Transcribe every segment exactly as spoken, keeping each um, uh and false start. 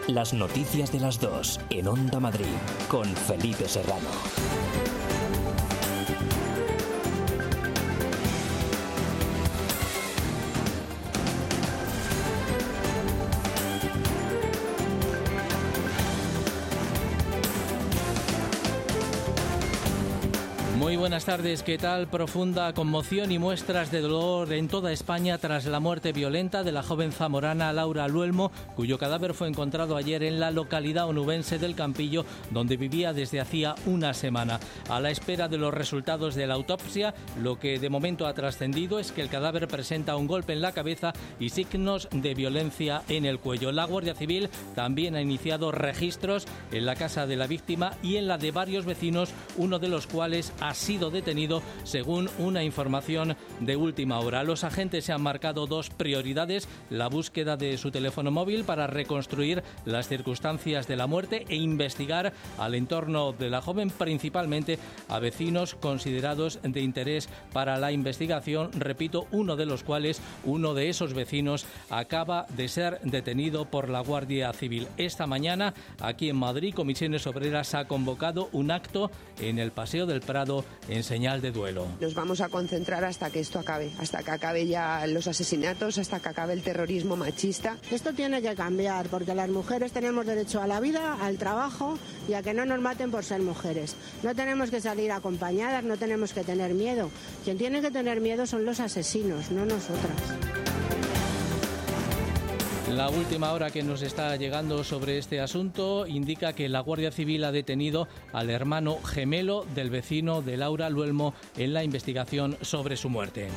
Las noticias de las dos en Onda Madrid con Felipe Serrano. Muy buenas tardes, ¿qué tal? Profunda conmoción y muestras de dolor en toda España tras la muerte violenta de la joven zamorana Laura Luelmo, cuyo cadáver fue encontrado ayer en la localidad onubense del Campillo, donde vivía desde hacía una semana. A la espera de los resultados de la autopsia, lo que de momento ha trascendido es que el cadáver presenta un golpe en la cabeza y signos de violencia en el cuello. La Guardia Civil también ha iniciado registros en la casa de la víctima y en la de varios vecinos, uno de los cuales ha sido detenido según una información de última hora. Los agentes se han marcado dos prioridades: la búsqueda de su teléfono móvil para reconstruir las circunstancias de la muerte e investigar al entorno de la joven, principalmente a vecinos considerados de interés para la investigación, repito, uno de los cuales, uno de esos vecinos, acaba de ser detenido por la Guardia Civil. Esta mañana, aquí en Madrid, Comisiones Obreras ha convocado un acto en el Paseo del Prado en señal de duelo. Nos vamos a concentrar hasta que esto acabe, hasta que acabe ya los asesinatos, hasta que acabe el terrorismo machista. Esto tiene que cambiar, porque las mujeres tenemos derecho a la vida, al trabajo y a que no nos maten por ser mujeres. No tenemos que salir acompañadas, no tenemos que tener miedo. Quien tiene que tener miedo son los asesinos, no nosotras. La última hora que nos está llegando sobre este asunto indica que la Guardia Civil ha detenido al hermano gemelo del vecino de Laura Luelmo en la investigación sobre su muerte.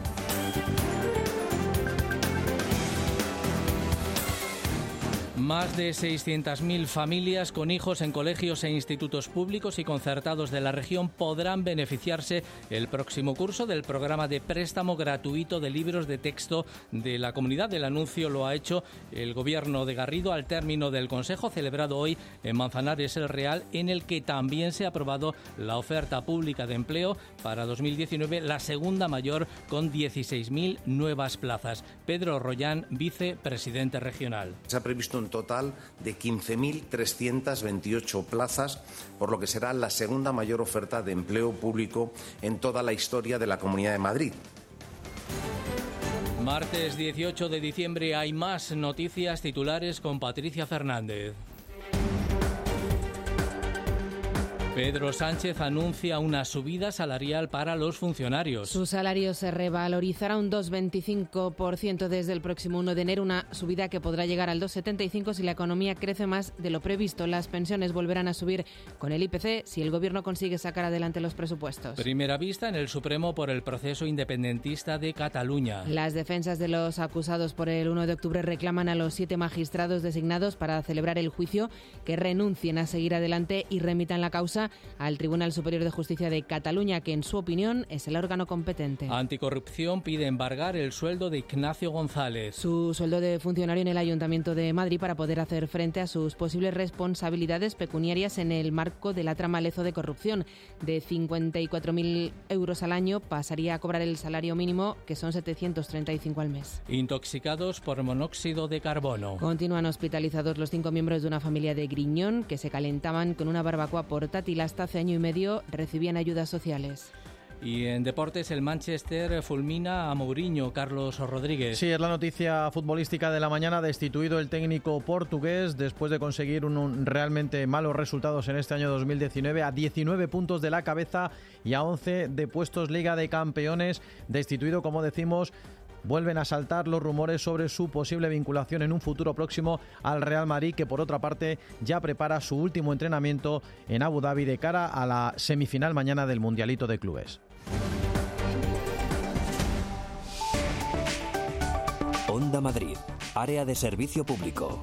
Más de seiscientas mil familias con hijos en colegios e institutos públicos y concertados de la región podrán beneficiarse el próximo curso del programa de préstamo gratuito de libros de texto de la comunidad. El anuncio lo ha hecho el Gobierno de Garrido al término del Consejo celebrado hoy en Manzanares el Real, en el que también se ha aprobado la oferta pública de empleo para dos mil diecinueve, la segunda mayor, con dieciséis mil nuevas plazas. Pedro Rollán, vicepresidente regional. Se ha previsto un total de quince mil trescientas veintiocho plazas, por lo que será la segunda mayor oferta de empleo público en toda la historia de la Comunidad de Madrid. Martes dieciocho de diciembre hay más noticias titulares con Patricia Fernández. Pedro Sánchez anuncia una subida salarial para los funcionarios. Su salario se revalorizará un dos coma veinticinco por ciento desde el próximo uno de enero, una subida que podrá llegar al dos coma setenta y cinco por ciento si la economía crece más de lo previsto. Las pensiones volverán a subir con el I P C si el Gobierno consigue sacar adelante los presupuestos. Primera vista en el Supremo por el proceso independentista de Cataluña. Las defensas de los acusados por el uno de octubre reclaman a los siete magistrados designados para celebrar el juicio que renuncien a seguir adelante y remitan la causa al Tribunal Superior de Justicia de Cataluña, que en su opinión es el órgano competente. Anticorrupción pide embargar el sueldo de Ignacio González. Su sueldo de funcionario en el Ayuntamiento de Madrid para poder hacer frente a sus posibles responsabilidades pecuniarias en el marco de la trama Lezo de corrupción. De cincuenta y cuatro mil euros al año pasaría a cobrar el salario mínimo, que son setecientos treinta y cinco al mes. Intoxicados por monóxido de carbono. Continúan hospitalizados los cinco miembros de una familia de Griñón que se calentaban con una barbacoa portátil. Hasta hace año y medio recibían ayudas sociales. Y en deportes, el Manchester fulmina a Mourinho. Carlos Rodríguez. Sí, es la noticia futbolística de la mañana. Destituido el técnico portugués después de conseguir un, un realmente malos resultados en este año dos mil diecinueve, a diecinueve puntos de la cabeza y a once de puestos Liga de Campeones. Destituido, como decimos. Vuelven a saltar los rumores sobre su posible vinculación en un futuro próximo al Real Madrid, que por otra parte ya prepara su último entrenamiento en Abu Dhabi de cara a la semifinal mañana del Mundialito de Clubes. Onda Madrid, área de servicio público.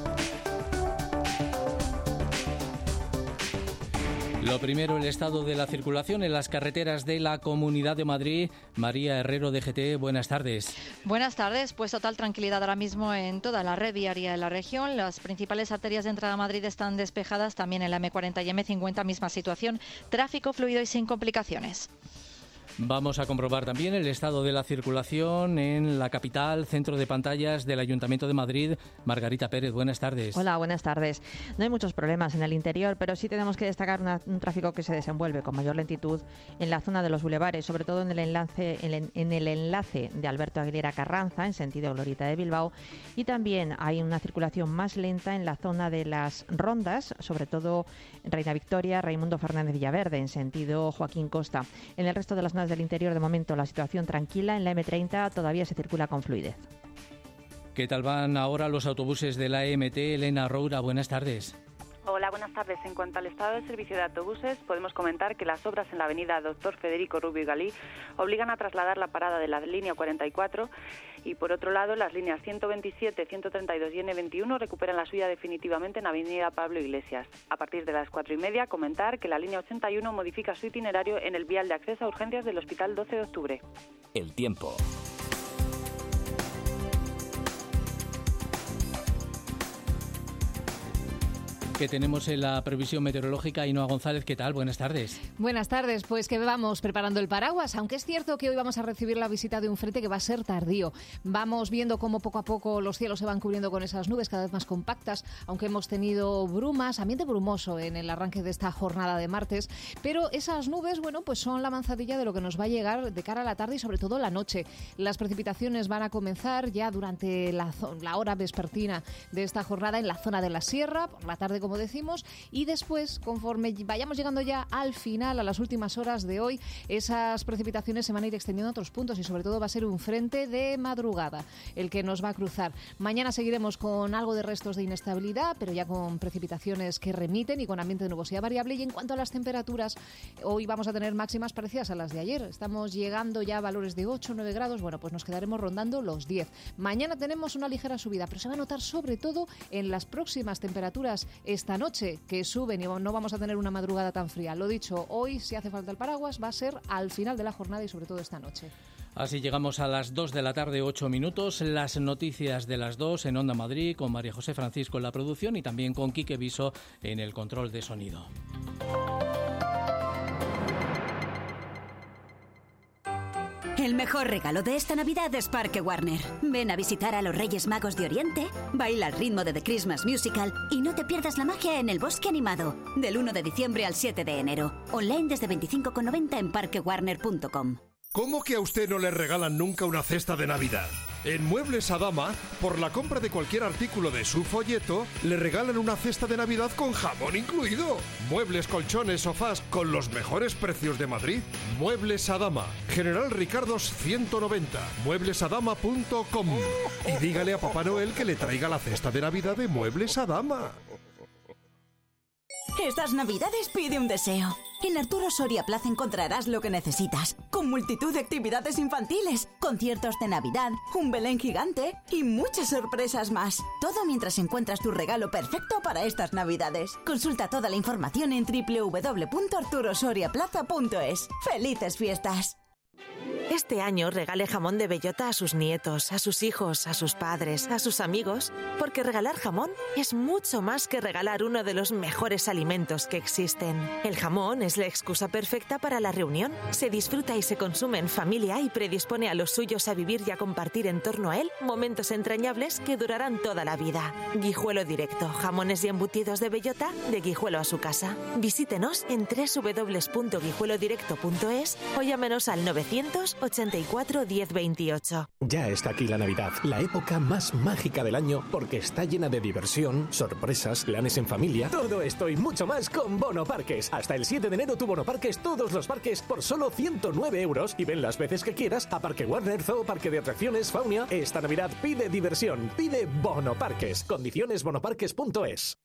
Lo primero, el estado de la circulación en las carreteras de la Comunidad de Madrid. María Herrero, D G T, buenas tardes. Buenas tardes, pues total tranquilidad ahora mismo en toda la red viaria de la región. Las principales arterias de entrada a Madrid están despejadas, también en la eme cuarenta y eme cincuenta, misma situación. Tráfico fluido y sin complicaciones. Vamos a comprobar también el estado de la circulación en la capital, centro de pantallas del Ayuntamiento de Madrid. Margarita Pérez, buenas tardes. Hola, buenas tardes. No hay muchos problemas en el interior, pero sí tenemos que destacar una, un tráfico que se desenvuelve con mayor lentitud en la zona de los bulevares, sobre todo en el enlace, en, en el enlace de Alberto Aguilera Carranza, en sentido Glorieta de Bilbao, y también hay una circulación más lenta en la zona de las rondas, sobre todo Reina Victoria, Raimundo Fernández Villaverde, en sentido Joaquín Costa. En el resto de las zonas del interior, de momento, la situación tranquila. En la eme treinta todavía se circula con fluidez. ¿Qué tal van ahora los autobuses de la E M T? Elena Roura, buenas tardes. Hola, buenas tardes. En cuanto al estado del servicio de autobuses, podemos comentar que las obras en la avenida Doctor Federico Rubio y Galí obligan a trasladar la parada de la línea cuarenta y cuatro y, por otro lado, las líneas ciento veintisiete, ciento treinta y dos y ene veintiuno recuperan la suya definitivamente en avenida Pablo Iglesias. A partir de las cuatro y media, comentar que la línea ochenta y uno modifica su itinerario en el vial de acceso a urgencias del Hospital doce de octubre. El tiempo. Que tenemos en la previsión meteorológica. Ainhoa González, ¿qué tal? Buenas tardes. Buenas tardes, pues que vamos preparando el paraguas, aunque es cierto que hoy vamos a recibir la visita de un frente que va a ser tardío. Vamos viendo cómo poco a poco los cielos se van cubriendo con esas nubes cada vez más compactas, aunque hemos tenido brumas, ambiente brumoso en el arranque de esta jornada de martes, pero esas nubes, bueno, pues son la avanzadilla de lo que nos va a llegar de cara a la tarde y sobre todo la noche. Las precipitaciones van a comenzar ya durante la, la hora vespertina de esta jornada en la zona de la sierra, por la tarde como decimos, y después, conforme vayamos llegando ya al final, a las últimas horas de hoy, esas precipitaciones se van a ir extendiendo a otros puntos y sobre todo va a ser un frente de madrugada el que nos va a cruzar. Mañana seguiremos con algo de restos de inestabilidad, pero ya con precipitaciones que remiten y con ambiente de nubosidad variable. Y en cuanto a las temperaturas, hoy vamos a tener máximas parecidas a las de ayer. Estamos llegando ya a valores de ocho o nueve grados, bueno, pues nos quedaremos rondando los diez. Mañana tenemos una ligera subida, pero se va a notar sobre todo en las próximas temperaturas esta noche, que suben y no vamos a tener una madrugada tan fría. Lo dicho, hoy, si hace falta el paraguas, va a ser al final de la jornada y sobre todo esta noche. Así llegamos a las dos de la tarde, ocho minutos. Las noticias de las dos en Onda Madrid, con María José Francisco en la producción y también con Quique Viso en el control de sonido. El mejor regalo de esta Navidad es Parque Warner. Ven a visitar a los Reyes Magos de Oriente, baila al ritmo de The Christmas Musical y no te pierdas la magia en el Bosque Animado. Del uno de diciembre al siete de enero. Online desde veinticinco con noventa en parque warner punto com. ¿Cómo que a usted no le regalan nunca una cesta de Navidad? En Muebles Adama, por la compra de cualquier artículo de su folleto, le regalan una cesta de Navidad con jamón incluido. Muebles, colchones, sofás, con los mejores precios de Madrid. Muebles Adama, General Ricardos ciento noventa, muebles adama punto com. Y dígale a Papá Noel que le traiga la cesta de Navidad de Muebles Adama. Estas Navidades pide un deseo. En Arturo Soria Plaza encontrarás lo que necesitas, con multitud de actividades infantiles, conciertos de Navidad, un Belén gigante y muchas sorpresas más. Todo mientras encuentras tu regalo perfecto para estas Navidades. Consulta toda la información en doble u doble u doble u punto arturo soria plaza punto es. ¡Felices fiestas! Este año regale jamón de bellota a sus nietos, a sus hijos, a sus padres, a sus amigos, porque regalar jamón es mucho más que regalar uno de los mejores alimentos que existen. El jamón es la excusa perfecta para la reunión. Se disfruta y se consume en familia y predispone a los suyos a vivir y a compartir en torno a él momentos entrañables que durarán toda la vida. Guijuelo Directo, jamones y embutidos de bellota de Guijuelo a su casa. Visítenos en doble u doble u doble u punto guijuelo directo punto es o llámenos al novecientos ochenta y cuatro diez veintiocho. Ya está aquí la Navidad, la época más mágica del año, porque está llena de diversión, sorpresas, planes en familia. Todo esto y mucho más con Bono Parques. Hasta el siete de enero tu Bono Parques, todos los parques por solo ciento nueve euros y ven las veces que quieras a Parque Warner, Zoo, Parque de Atracciones, Faunia. Esta Navidad pide diversión, pide Bono Parques. Condiciones bonoparques punto es.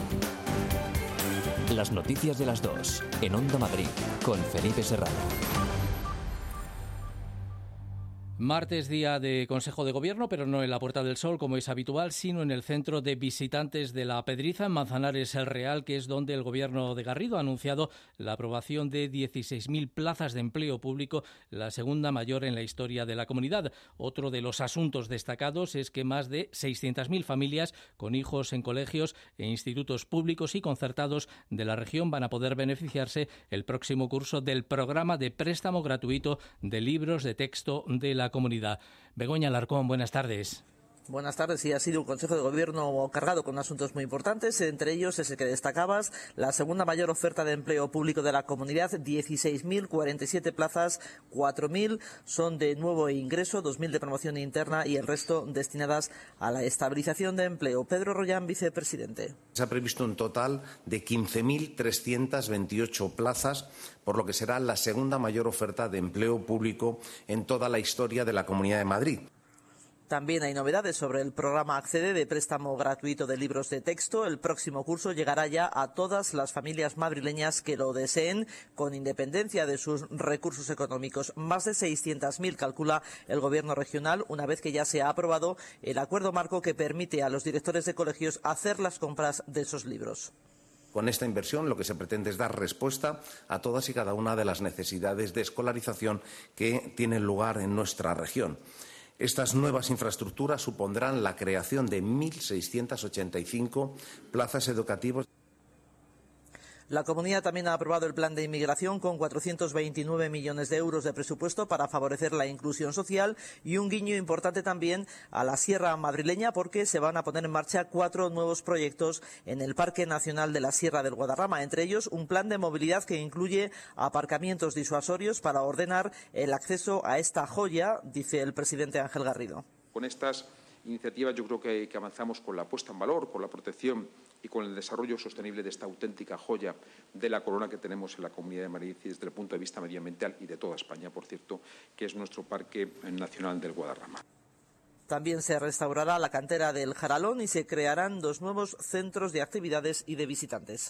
Las noticias de las dos en Onda Madrid con Felipe Serrano. Martes, día de Consejo de Gobierno, pero no en la Puerta del Sol, como es habitual, sino en el centro de visitantes de la Pedriza, en Manzanares el Real, que es donde el Gobierno de Garrido ha anunciado la aprobación de dieciséis mil plazas de empleo público, la segunda mayor en la historia de la comunidad. Otro de los asuntos destacados es que más de seiscientas mil familias con hijos en colegios e institutos públicos y concertados de la región van a poder beneficiarse el próximo curso del programa de préstamo gratuito de libros de texto de la comunidad. Begoña Alarcón, buenas tardes. Buenas tardes. Sí, ha sido un Consejo de Gobierno cargado con asuntos muy importantes. Entre ellos es el que destacabas, la segunda mayor oferta de empleo público de la comunidad, dieciséis mil cuarenta y siete plazas, cuatro mil son de nuevo ingreso, dos mil de promoción interna y el resto destinadas a la estabilización de empleo. Pedro Rollán, vicepresidente. Se ha previsto un total de quince mil trescientas veintiocho plazas, por lo que será la segunda mayor oferta de empleo público en toda la historia de la Comunidad de Madrid. También hay novedades sobre el programa Accede de préstamo gratuito de libros de texto. El próximo curso llegará ya a todas las familias madrileñas que lo deseen, con independencia de sus recursos económicos. Más de seiscientas mil calcula el Gobierno regional, una vez que ya se ha aprobado el acuerdo marco que permite a los directores de colegios hacer las compras de esos libros. Con esta inversión lo que se pretende es dar respuesta a todas y cada una de las necesidades de escolarización que tienen lugar en nuestra región. Estas nuevas infraestructuras supondrán la creación de mil seiscientas ochenta y cinco plazas educativas. La comunidad también ha aprobado el plan de inmigración con cuatrocientos veintinueve millones de euros de presupuesto para favorecer la inclusión social y un guiño importante también a la Sierra madrileña, porque se van a poner en marcha cuatro nuevos proyectos en el Parque Nacional de la Sierra del Guadarrama, entre ellos un plan de movilidad que incluye aparcamientos disuasorios para ordenar el acceso a esta joya, dice el presidente Ángel Garrido. Con estas iniciativas yo creo que, que avanzamos con la puesta en valor, con la protección y con el desarrollo sostenible de esta auténtica joya de la corona que tenemos en la Comunidad de Madrid y desde el punto de vista medioambiental y de toda España, por cierto, que es nuestro Parque Nacional del Guadarrama. También se restaurará la cantera del Jaralón y se crearán dos nuevos centros de actividades y de visitantes.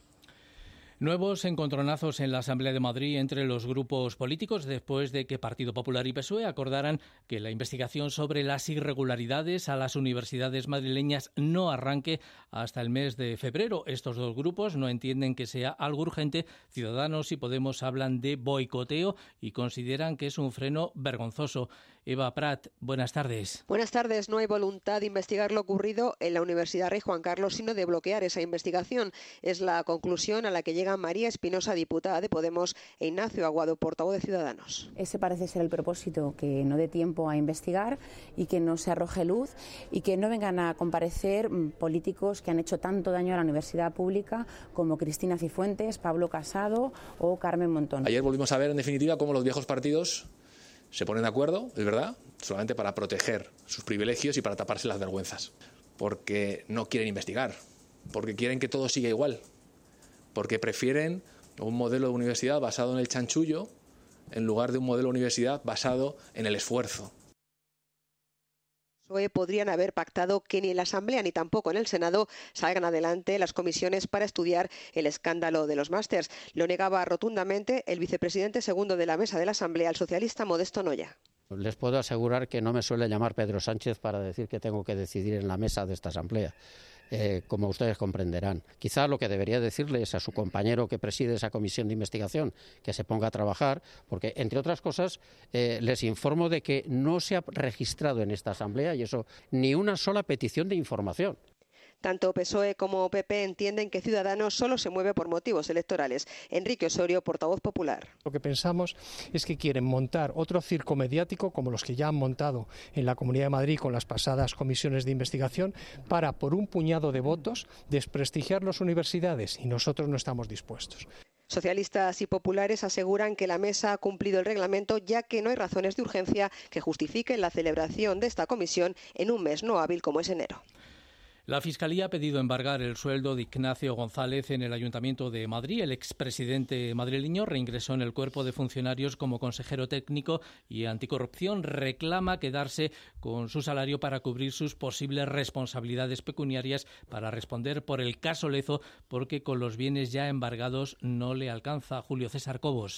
Nuevos encontronazos en la Asamblea de Madrid entre los grupos políticos después de que Partido Popular y P S O E acordaran que la investigación sobre las irregularidades a las universidades madrileñas no arranque hasta el mes de febrero. Estos dos grupos no entienden que sea algo urgente. Ciudadanos y Podemos hablan de boicoteo y consideran que es un freno vergonzoso. Eva Prat, buenas tardes. Buenas tardes. No hay voluntad de investigar lo ocurrido en la Universidad Rey Juan Carlos, sino de bloquear esa investigación. Es la conclusión a la que llegan María Espinosa, diputada de Podemos, e Ignacio Aguado, portavoz de Ciudadanos. Ese parece ser el propósito, que no dé tiempo a investigar y que no se arroje luz y que no vengan a comparecer políticos que han hecho tanto daño a la universidad pública como Cristina Cifuentes, Pablo Casado o Carmen Montón. Ayer volvimos a ver, en definitiva, cómo los viejos partidos se ponen de acuerdo, es verdad, solamente para proteger sus privilegios y para taparse las vergüenzas. Porque no quieren investigar, porque quieren que todo siga igual, porque prefieren un modelo de universidad basado en el chanchullo en lugar de un modelo de universidad basado en el esfuerzo. P S O E podrían haber pactado que ni en la Asamblea ni tampoco en el Senado salgan adelante las comisiones para estudiar el escándalo de los másters. Lo negaba rotundamente el vicepresidente segundo de la mesa de la Asamblea, el socialista Modesto Noya. Les puedo asegurar que no me suele llamar Pedro Sánchez para decir que tengo que decidir en la mesa de esta Asamblea. Eh, como ustedes comprenderán. Quizá lo que debería decirle es a su compañero que preside esa comisión de investigación que se ponga a trabajar, porque, entre otras cosas, eh, les informo de que no se ha registrado en esta Asamblea, y eso, ni una sola petición de información. Tanto P S O E como P P entienden que Ciudadanos solo se mueve por motivos electorales. Enrique Osorio, portavoz popular. Lo que pensamos es que quieren montar otro circo mediático como los que ya han montado en la Comunidad de Madrid con las pasadas comisiones de investigación para, por un puñado de votos, desprestigiar las universidades, y nosotros no estamos dispuestos. Socialistas y populares aseguran que la mesa ha cumplido el reglamento, ya que no hay razones de urgencia que justifiquen la celebración de esta comisión en un mes no hábil como es enero. La Fiscalía ha pedido embargar el sueldo de Ignacio González en el Ayuntamiento de Madrid. El expresidente madrileño reingresó en el cuerpo de funcionarios como consejero técnico y anticorrupción. Reclama quedarse con su salario para cubrir sus posibles responsabilidades pecuniarias para responder por el caso Lezo, porque con los bienes ya embargados no le alcanza. Julio César Cobos.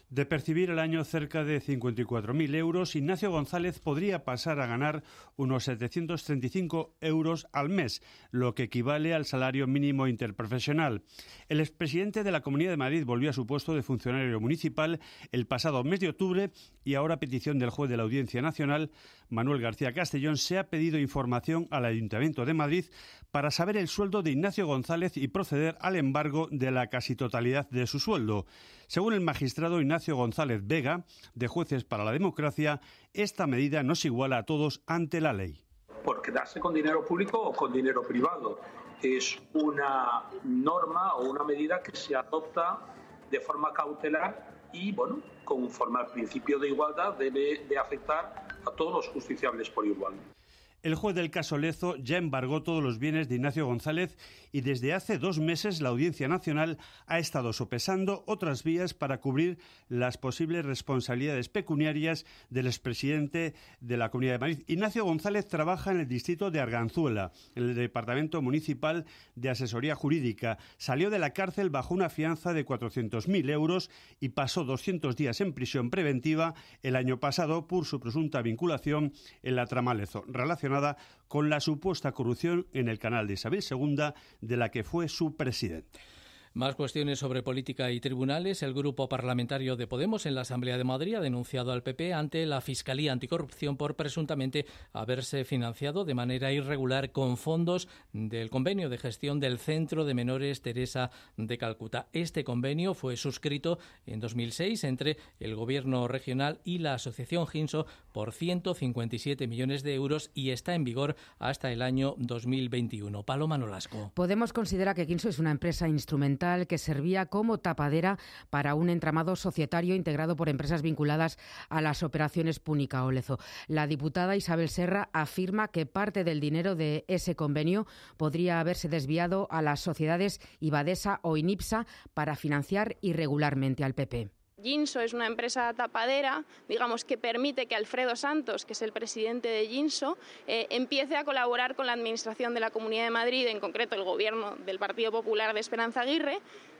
De percibir al año cerca de cincuenta y cuatro mil euros, Ignacio González podría pasar a ganar unos setecientos treinta y cinco euros al mes, lo que equivale al salario mínimo interprofesional. El expresidente de la Comunidad de Madrid volvió a su puesto de funcionario municipal el pasado mes de octubre y ahora, a petición del juez de la Audiencia Nacional, Manuel García Castellón, se ha pedido información al Ayuntamiento de Madrid para saber el sueldo de Ignacio González y proceder al embargo de la casi totalidad de su sueldo. Según el magistrado Ignacio González Vega, de Jueces para la Democracia, esta medida nos iguala a todos ante la ley. Por quedarse con dinero público o con dinero privado. Es una norma o una medida que se adopta de forma cautelar y, bueno, conforme al principio de igualdad, debe de afectar a todos los justiciables por igual. El juez del caso Lezo ya embargó todos los bienes de Ignacio González y desde hace dos meses la Audiencia Nacional ha estado sopesando otras vías para cubrir las posibles responsabilidades pecuniarias del expresidente de la Comunidad de Madrid. Ignacio González trabaja en el distrito de Arganzuela, en el Departamento Municipal de Asesoría Jurídica. Salió de la cárcel bajo una fianza de cuatrocientos mil euros y pasó doscientos días en prisión preventiva el año pasado por su presunta vinculación en la trama Lezo, relacionada con la supuesta corrupción en el canal de Isabel segunda, de la que fue su presidente. Más cuestiones sobre política y tribunales. El grupo parlamentario de Podemos en la Asamblea de Madrid ha denunciado al P P ante la Fiscalía Anticorrupción por presuntamente haberse financiado de manera irregular con fondos del convenio de gestión del Centro de Menores Teresa de Calcuta. Este convenio fue suscrito en dos mil seis entre el Gobierno regional y la Asociación Ginso por ciento cincuenta y siete millones de euros y está en vigor hasta el año dos mil veintiuno. Paloma Nolasco. Podemos considera que Ginso es una empresa instrumental que servía como tapadera para un entramado societario integrado por empresas vinculadas a las operaciones Púnica o Lezo. La diputada Isabel Serra afirma que parte del dinero de ese convenio podría haberse desviado a las sociedades Ibadesa o Inipsa para financiar irregularmente al P P. Ginso es una empresa tapadera, digamos, que permite que Alfredo Santos, que es el presidente de Ginso, eh, empiece a colaborar con la Administración de la Comunidad de Madrid, en concreto el Gobierno del Partido Popular de Esperanza Aguirre,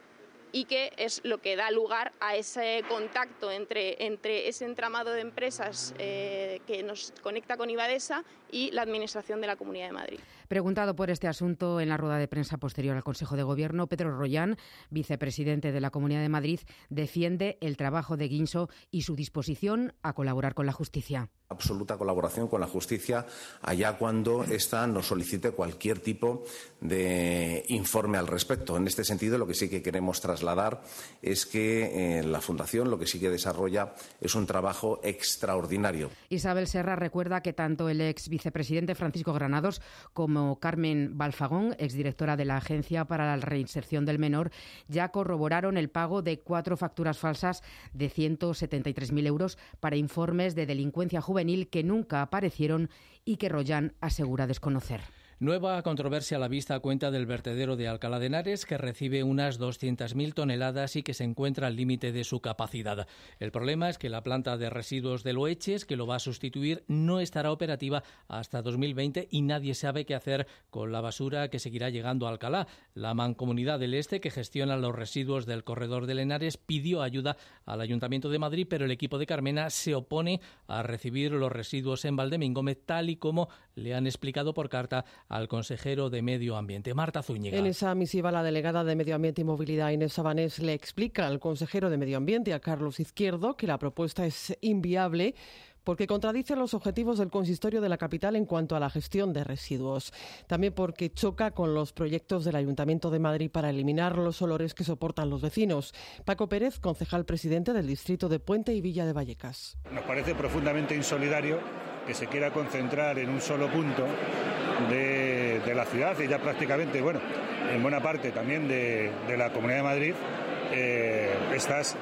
y que es lo que da lugar a ese contacto entre, entre ese entramado de empresas eh, que nos conecta con Ibadesa y la Administración de la Comunidad de Madrid. Preguntado por este asunto en la rueda de prensa posterior al Consejo de Gobierno, Pedro Rollán, vicepresidente de la Comunidad de Madrid, defiende el trabajo de Ginso y su disposición a colaborar con la justicia. Absoluta colaboración con la justicia allá cuando ésta nos solicite cualquier tipo de informe al respecto. En este sentido, lo que sí que queremos trasladar es que eh, la Fundación lo que sí que desarrolla es un trabajo extraordinario. Isabel Serra recuerda que tanto el ex vicepresidente Francisco Granados como Carmen Balfagón, exdirectora de la Agencia para la Reinserción del Menor, ya corroboraron el pago de cuatro facturas falsas de ciento setenta y tres mil euros para informes de delincuencia juvenil que nunca aparecieron y que Rollán asegura desconocer. Nueva controversia a la vista cuenta del vertedero de Alcalá de Henares, que recibe unas doscientas mil toneladas y que se encuentra al límite de su capacidad. El problema es que la planta de residuos de Loeches, que lo va a sustituir, no estará operativa hasta dos mil veinte y nadie sabe qué hacer con la basura que seguirá llegando a Alcalá. La Mancomunidad del Este, que gestiona los residuos del corredor del Henares, pidió ayuda al Ayuntamiento de Madrid, pero el equipo de Carmena se opone a recibir los residuos en Valdemingómez, tal y como le han explicado por carta al consejero de Medio Ambiente, Marta Zúñiga. En esa misiva, la delegada de Medio Ambiente y Movilidad, Inés Sabanés, le explica al consejero de Medio Ambiente, a Carlos Izquierdo, que la propuesta es inviable porque contradice los objetivos del consistorio de la capital en cuanto a la gestión de residuos. También porque choca con los proyectos del Ayuntamiento de Madrid para eliminar los olores que soportan los vecinos. Paco Pérez, concejal presidente del distrito de Puente y Villa de Vallecas. Nos parece profundamente insolidario que se quiera concentrar en un solo punto de, de la ciudad y ya prácticamente, bueno, en buena parte también de, de la Comunidad de Madrid, eh, estas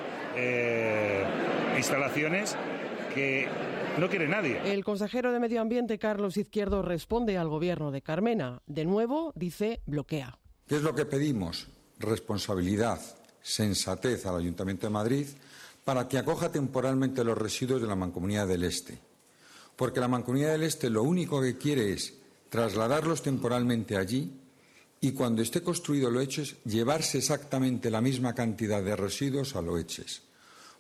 eh, instalaciones que no quiere nadie. El consejero de Medio Ambiente, Carlos Izquierdo, responde al gobierno de Carmena. De nuevo, dice, bloquea. ¿Qué es lo que pedimos? Responsabilidad, sensatez al Ayuntamiento de Madrid para que acoja temporalmente los residuos de la Mancomunidad del Este. Porque la Mancomunidad del Este lo único que quiere es trasladarlos temporalmente allí y cuando esté construido Loeches llevarse exactamente la misma cantidad de residuos a Loeches.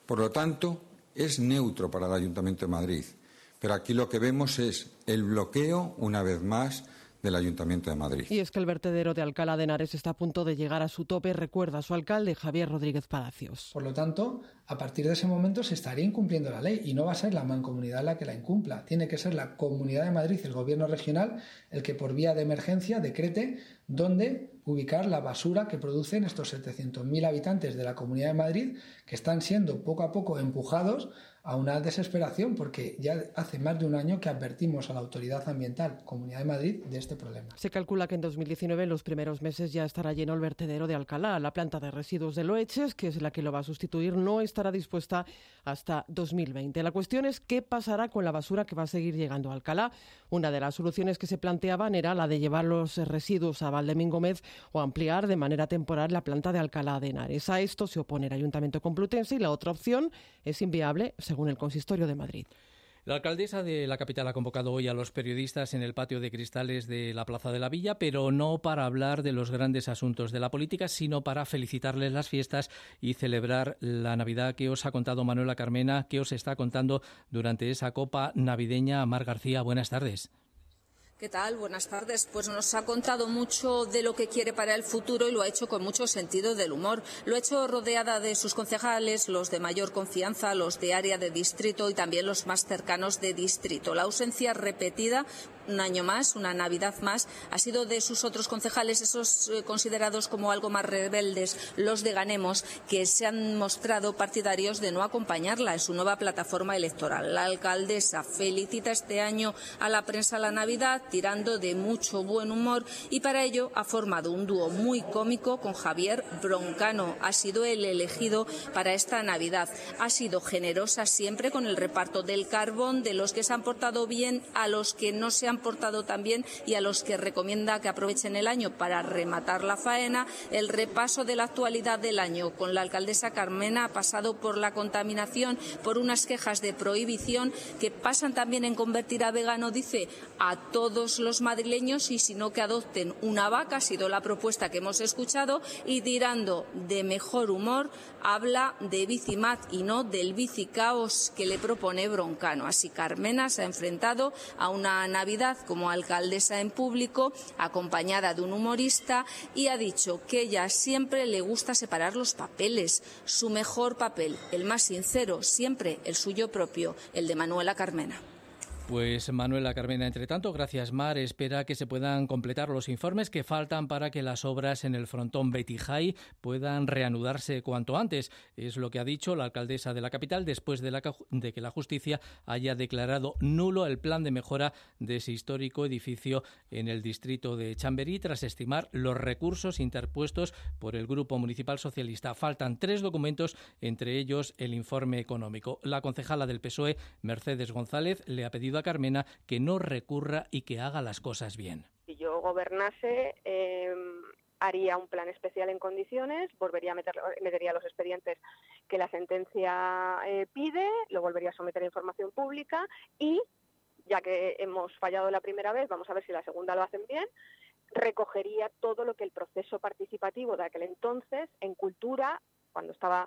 Por lo tanto, es neutro para el Ayuntamiento de Madrid. Pero aquí lo que vemos es el bloqueo, una vez más, del Ayuntamiento de Madrid. Y es que el vertedero de Alcalá de Henares está a punto de llegar a su tope, recuerda su alcalde Javier Rodríguez Palacios. Por lo tanto, a partir de ese momento se estaría incumpliendo la ley y no va a ser la mancomunidad la que la incumpla. Tiene que ser la Comunidad de Madrid, el Gobierno regional, el que por vía de emergencia decrete dónde ubicar la basura que producen estos setecientos mil habitantes de la Comunidad de Madrid, que están siendo poco a poco empujados a una desesperación, porque ya hace más de un año que advertimos a la Autoridad Ambiental, Comunidad de Madrid, de este problema. Se calcula que en dos mil diecinueve, en los primeros meses, ya estará lleno el vertedero de Alcalá. La planta de residuos de Loeches, que es la que lo va a sustituir, no estará dispuesta hasta dos mil veinte. La cuestión es qué pasará con la basura que va a seguir llegando a Alcalá. Una de las soluciones que se planteaban era la de llevar los residuos a Valdemín-Gómez o ampliar de manera temporal la planta de Alcalá de Henares. A esto se opone el Ayuntamiento Complutense y la otra opción es inviable, según el Consistorio de Madrid. La alcaldesa de la capital ha convocado hoy a los periodistas en el patio de cristales de la Plaza de la Villa, pero no para hablar de los grandes asuntos de la política, sino para felicitarles las fiestas y celebrar la Navidad. ¿Qué os ha contado Manuela Carmena? ¿Qué os está contando durante esa copa navideña? Mar García, buenas tardes. ¿Qué tal? Buenas tardes. Pues nos ha contado mucho de lo que quiere para el futuro y lo ha hecho con mucho sentido del humor. Lo ha hecho rodeada de sus concejales, los de mayor confianza, los de área de distrito y también los más cercanos de distrito. La ausencia repetida, un año más, una Navidad más, ha sido de sus otros concejales, esos eh, considerados como algo más rebeldes, los de Ganemos, que se han mostrado partidarios de no acompañarla en su nueva plataforma electoral. La alcaldesa felicita este año a la prensa la Navidad, tirando de mucho buen humor, y para ello ha formado un dúo muy cómico con Javier Broncano. Ha sido el elegido para esta Navidad. Ha sido generosa siempre con el reparto del carbón, de los que se han portado bien a los que no se han portado tan bien y a los que recomienda que aprovechen el año para rematar la faena. El repaso de la actualidad del año con la alcaldesa Carmena ha pasado por la contaminación, por unas quejas de prohibición que pasan también en convertir a vegano, dice, a todos los madrileños, y si no, que adopten una vaca. Ha sido la propuesta que hemos escuchado, y tirando de mejor humor habla de Bicimat y no del bicicaos que le propone Broncano. Así Carmena se ha enfrentado a una Navidad como alcaldesa en público, acompañada de un humorista, y ha dicho que ella siempre le gusta separar los papeles. Su mejor papel, el más sincero, siempre el suyo propio, el de Manuela Carmena. Pues Manuela Carmena, entre tanto, gracias Mar, espera que se puedan completar los informes que faltan para que las obras en el frontón Betijay puedan reanudarse cuanto antes. Es lo que ha dicho la alcaldesa de la capital después de, la, de que la justicia haya declarado nulo el plan de mejora de ese histórico edificio en el distrito de Chamberí, tras estimar los recursos interpuestos por el Grupo Municipal Socialista. Faltan tres documentos, entre ellos el informe económico. La concejala del P S O E, Mercedes González, le ha pedido a Carmena que no recurra y que haga las cosas bien. Si yo gobernase, eh, haría un plan especial en condiciones, volvería a meter, metería los expedientes que la sentencia eh, pide, lo volvería a someter a información pública y, ya que hemos fallado la primera vez, vamos a ver si la segunda lo hacen bien, recogería todo lo que el proceso participativo de aquel entonces en cultura, cuando estaba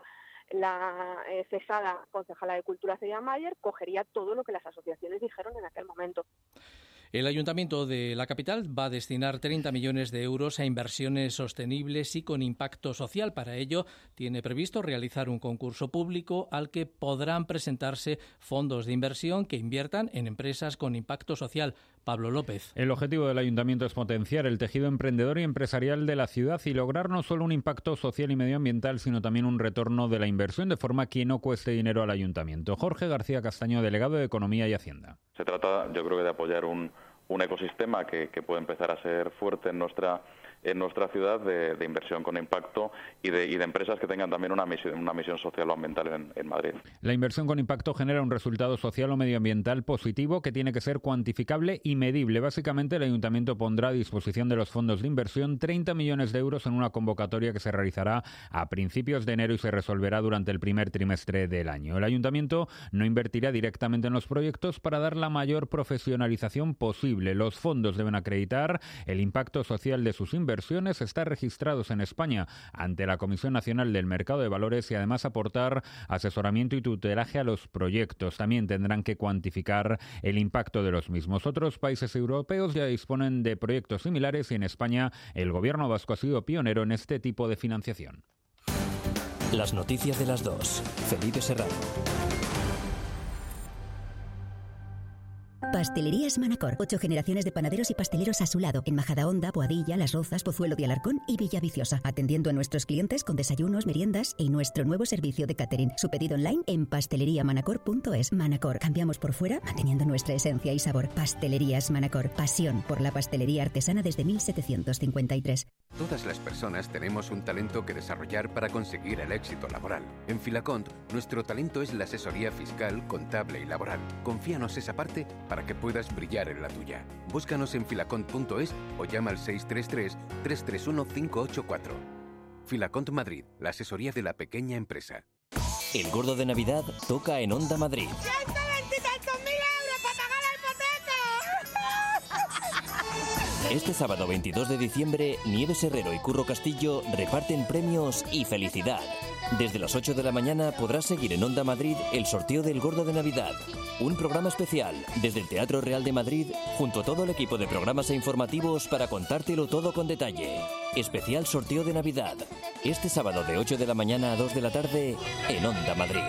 la eh, cesada concejala de Cultura Celia Mayer, cogería todo lo que las asociaciones dijeron en aquel momento. El Ayuntamiento de la capital va a destinar treinta millones de euros a inversiones sostenibles y con impacto social. Para ello, tiene previsto realizar un concurso público al que podrán presentarse fondos de inversión que inviertan en empresas con impacto social. Pablo López. El objetivo del Ayuntamiento es potenciar el tejido emprendedor y empresarial de la ciudad y lograr no solo un impacto social y medioambiental, sino también un retorno de la inversión de forma que no cueste dinero al Ayuntamiento. Jorge García Castaño, delegado de Economía y Hacienda. Se trata, yo creo que de apoyar un, un ecosistema que, que puede empezar a ser fuerte en nuestra en nuestra ciudad de, de inversión con impacto y de, y de empresas que tengan también una misión, una misión social o ambiental en, en Madrid. La inversión con impacto genera un resultado social o medioambiental positivo que tiene que ser cuantificable y medible. Básicamente, el Ayuntamiento pondrá a disposición de los fondos de inversión treinta millones de euros en una convocatoria que se realizará a principios de enero y se resolverá durante el primer trimestre del año. El Ayuntamiento no invertirá directamente en los proyectos para dar la mayor profesionalización posible. Los fondos deben acreditar el impacto social de sus inversiones inversiones, estar registrados en España ante la Comisión Nacional del Mercado de Valores y además aportar asesoramiento y tutelaje a los proyectos. También tendrán que cuantificar el impacto de los mismos. Otros países europeos ya disponen de proyectos similares y en España el gobierno vasco ha sido pionero en este tipo de financiación. Las noticias de las dos. Felipe Serrano. Pastelerías Manacor. Ocho generaciones de panaderos y pasteleros a su lado. En Majadahonda, Boadilla, Las Rozas, Pozuelo de Alarcón y Villaviciosa. Atendiendo a nuestros clientes con desayunos, meriendas y nuestro nuevo servicio de catering. Su pedido online en pastelería manacor punto es. Manacor. Cambiamos por fuera, manteniendo nuestra esencia y sabor. Pastelerías Manacor. Pasión por la pastelería artesana desde mil setecientos cincuenta y tres. Todas las personas tenemos un talento que desarrollar para conseguir el éxito laboral. En Filacont, nuestro talento es la asesoría fiscal, contable y laboral. Confíanos esa parte para que puedas brillar en la tuya. Búscanos en filacont punto es o llama al seis tres tres, tres tres uno, cinco ocho cuatro. Filacont Madrid, la asesoría de la pequeña empresa. El Gordo de Navidad toca en Onda Madrid. Este sábado veintidós de diciembre, Nieves Herrero y Curro Castillo reparten premios y felicidad. Desde las ocho de la mañana podrás seguir en Onda Madrid el sorteo del Gordo de Navidad. Un programa especial desde el Teatro Real de Madrid junto a todo el equipo de programas e informativos para contártelo todo con detalle. Especial sorteo de Navidad. Este sábado de ocho de la mañana a dos de la tarde en Onda Madrid.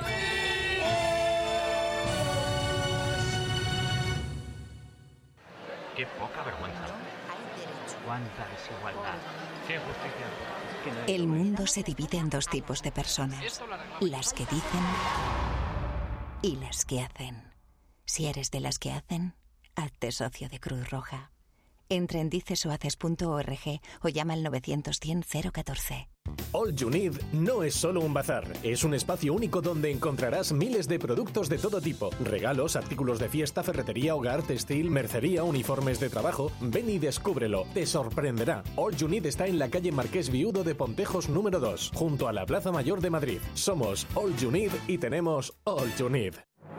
Qué poca vergüenza. Cuánta desigualdad. Qué injusticia. El mundo se divide en dos tipos de personas. Las que dicen y las que hacen. Si eres de las que hacen, hazte socio de Cruz Roja. Entra en dicesohaces punto org o llama al novecientos cien cero catorce. All You Need no es solo un bazar, es un espacio único donde encontrarás miles de productos de todo tipo. Regalos, artículos de fiesta, ferretería, hogar, textil, mercería, uniformes de trabajo. Ven y descúbrelo, te sorprenderá. All You Need está en la calle Marqués Viudo de Pontejos número dos, junto a la Plaza Mayor de Madrid. Somos All You Need y tenemos All You Need.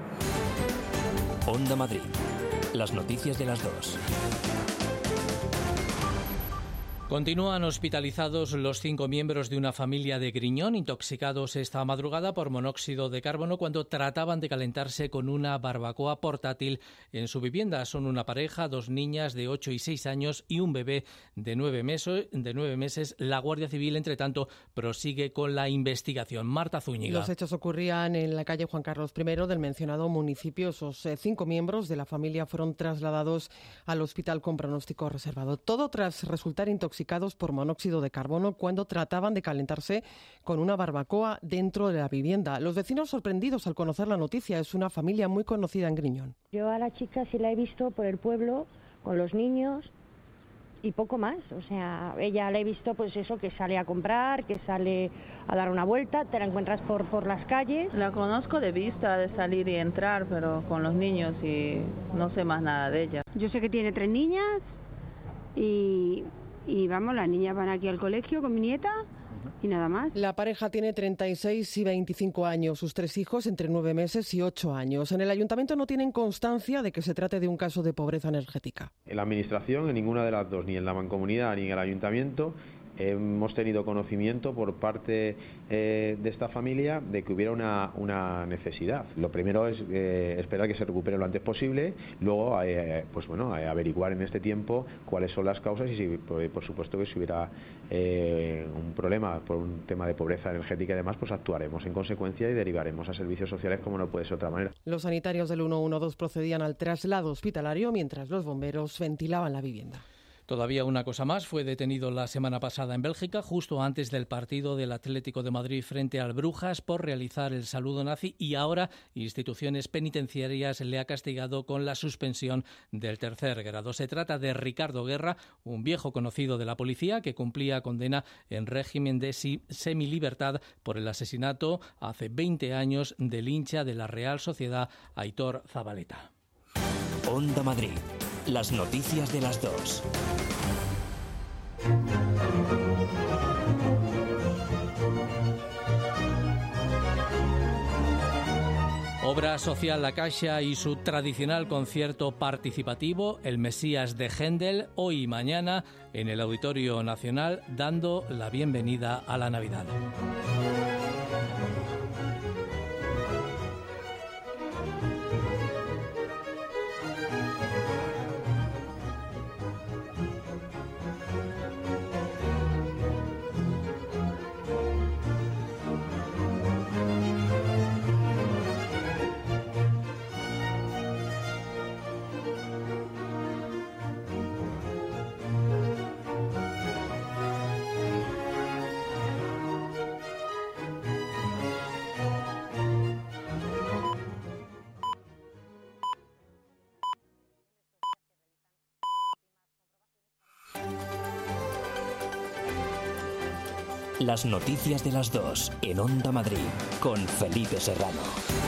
Onda Madrid. Las noticias de las dos. Continúan hospitalizados los cinco miembros de una familia de Griñón, intoxicados esta madrugada por monóxido de carbono cuando trataban de calentarse con una barbacoa portátil en su vivienda. Son una pareja, dos niñas de ocho y seis años y un bebé de nueve meses. De nueve meses. La Guardia Civil, entre tanto, prosigue con la investigación. Marta Zúñiga. Los hechos ocurrían en la calle Juan Carlos primero del mencionado municipio. Esos eh, cinco miembros de la familia fueron trasladados al hospital con pronóstico reservado. Todo tras resultar intoxicados por monóxido de carbono cuando trataban de calentarse con una barbacoa dentro de la vivienda. Los vecinos sorprendidos al conocer la noticia. Es una familia muy conocida en Griñón. Yo a la chica sí la he visto por el pueblo con los niños y poco más. O sea, ella la he visto pues eso, que sale a comprar, que sale a dar una vuelta, te la encuentras por, por las calles. La conozco de vista, de salir y entrar, pero con los niños y no sé más nada de ella. Yo sé que tiene tres niñas y... Y vamos, las niñas van aquí al colegio con mi nieta y nada más. La pareja tiene treinta y seis y veinticinco años, sus tres hijos entre nueve meses y ocho años. En el ayuntamiento no tienen constancia de que se trate de un caso de pobreza energética. En la administración, en ninguna de las dos, ni en la mancomunidad ni en el ayuntamiento, hemos tenido conocimiento por parte eh, de esta familia de que hubiera una, una necesidad. Lo primero es eh, esperar que se recupere lo antes posible, luego eh, pues bueno, eh, averiguar en este tiempo cuáles son las causas y si, por, por supuesto que si hubiera eh, un problema por un tema de pobreza energética y demás, pues actuaremos en consecuencia y derivaremos a servicios sociales como no puede ser de otra manera. Los sanitarios del ciento doce procedían al traslado hospitalario mientras los bomberos ventilaban la vivienda. Todavía una cosa más, fue detenido la semana pasada en Bélgica, justo antes del partido del Atlético de Madrid frente al Brujas, por realizar el saludo nazi, y ahora instituciones penitenciarias le ha castigado con la suspensión del tercer grado. Se trata de Ricardo Guerra, un viejo conocido de la policía que cumplía condena en régimen de semilibertad por el asesinato hace veinte años del hincha de la Real Sociedad, Aitor Zabaleta. Onda Madrid. Las noticias de las dos. Obra social La Caixa y su tradicional concierto participativo, El Mesías de Händel, hoy y mañana en el Auditorio Nacional, dando la bienvenida a la Navidad. Las noticias de las dos en Onda Madrid con Felipe Serrano.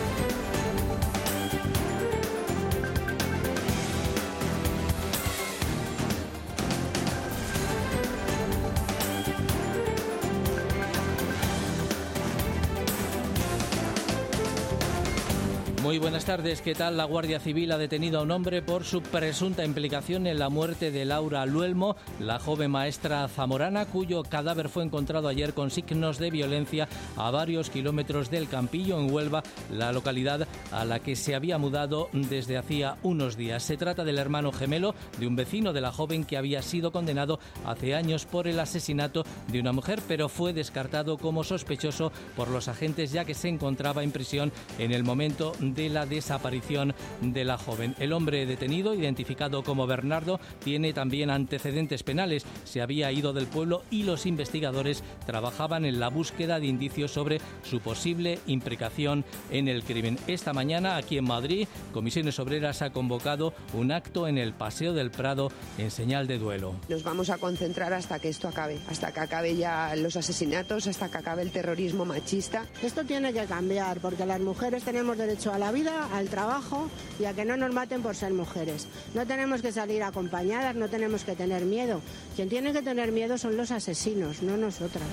Muy buenas tardes, ¿qué tal? La Guardia Civil ha detenido a un hombre por su presunta implicación en la muerte de Laura Luelmo, la joven maestra zamorana, cuyo cadáver fue encontrado ayer con signos de violencia a varios kilómetros del Campillo, en Huelva, la localidad a la que se había mudado desde hacía unos días. Se trata del hermano gemelo de un vecino de la joven que había sido condenado hace años por el asesinato de una mujer, pero fue descartado como sospechoso por los agentes, ya que se encontraba en prisión en el momento de la desaparición de la joven. El hombre detenido, identificado como Bernardo, tiene también antecedentes penales. Se había ido del pueblo y los investigadores trabajaban en la búsqueda de indicios sobre su posible implicación en el crimen. Esta mañana, aquí en Madrid, Comisiones Obreras ha convocado un acto en el Paseo del Prado en señal de duelo. Nos vamos a concentrar hasta que esto acabe, hasta que acabe ya los asesinatos, hasta que acabe el terrorismo machista. Esto tiene que cambiar, porque las mujeres tenemos derecho a la vida, al trabajo y a que no nos maten por ser mujeres. No tenemos que salir acompañadas, no tenemos que tener miedo. Quien tiene que tener miedo son los asesinos, no nosotras.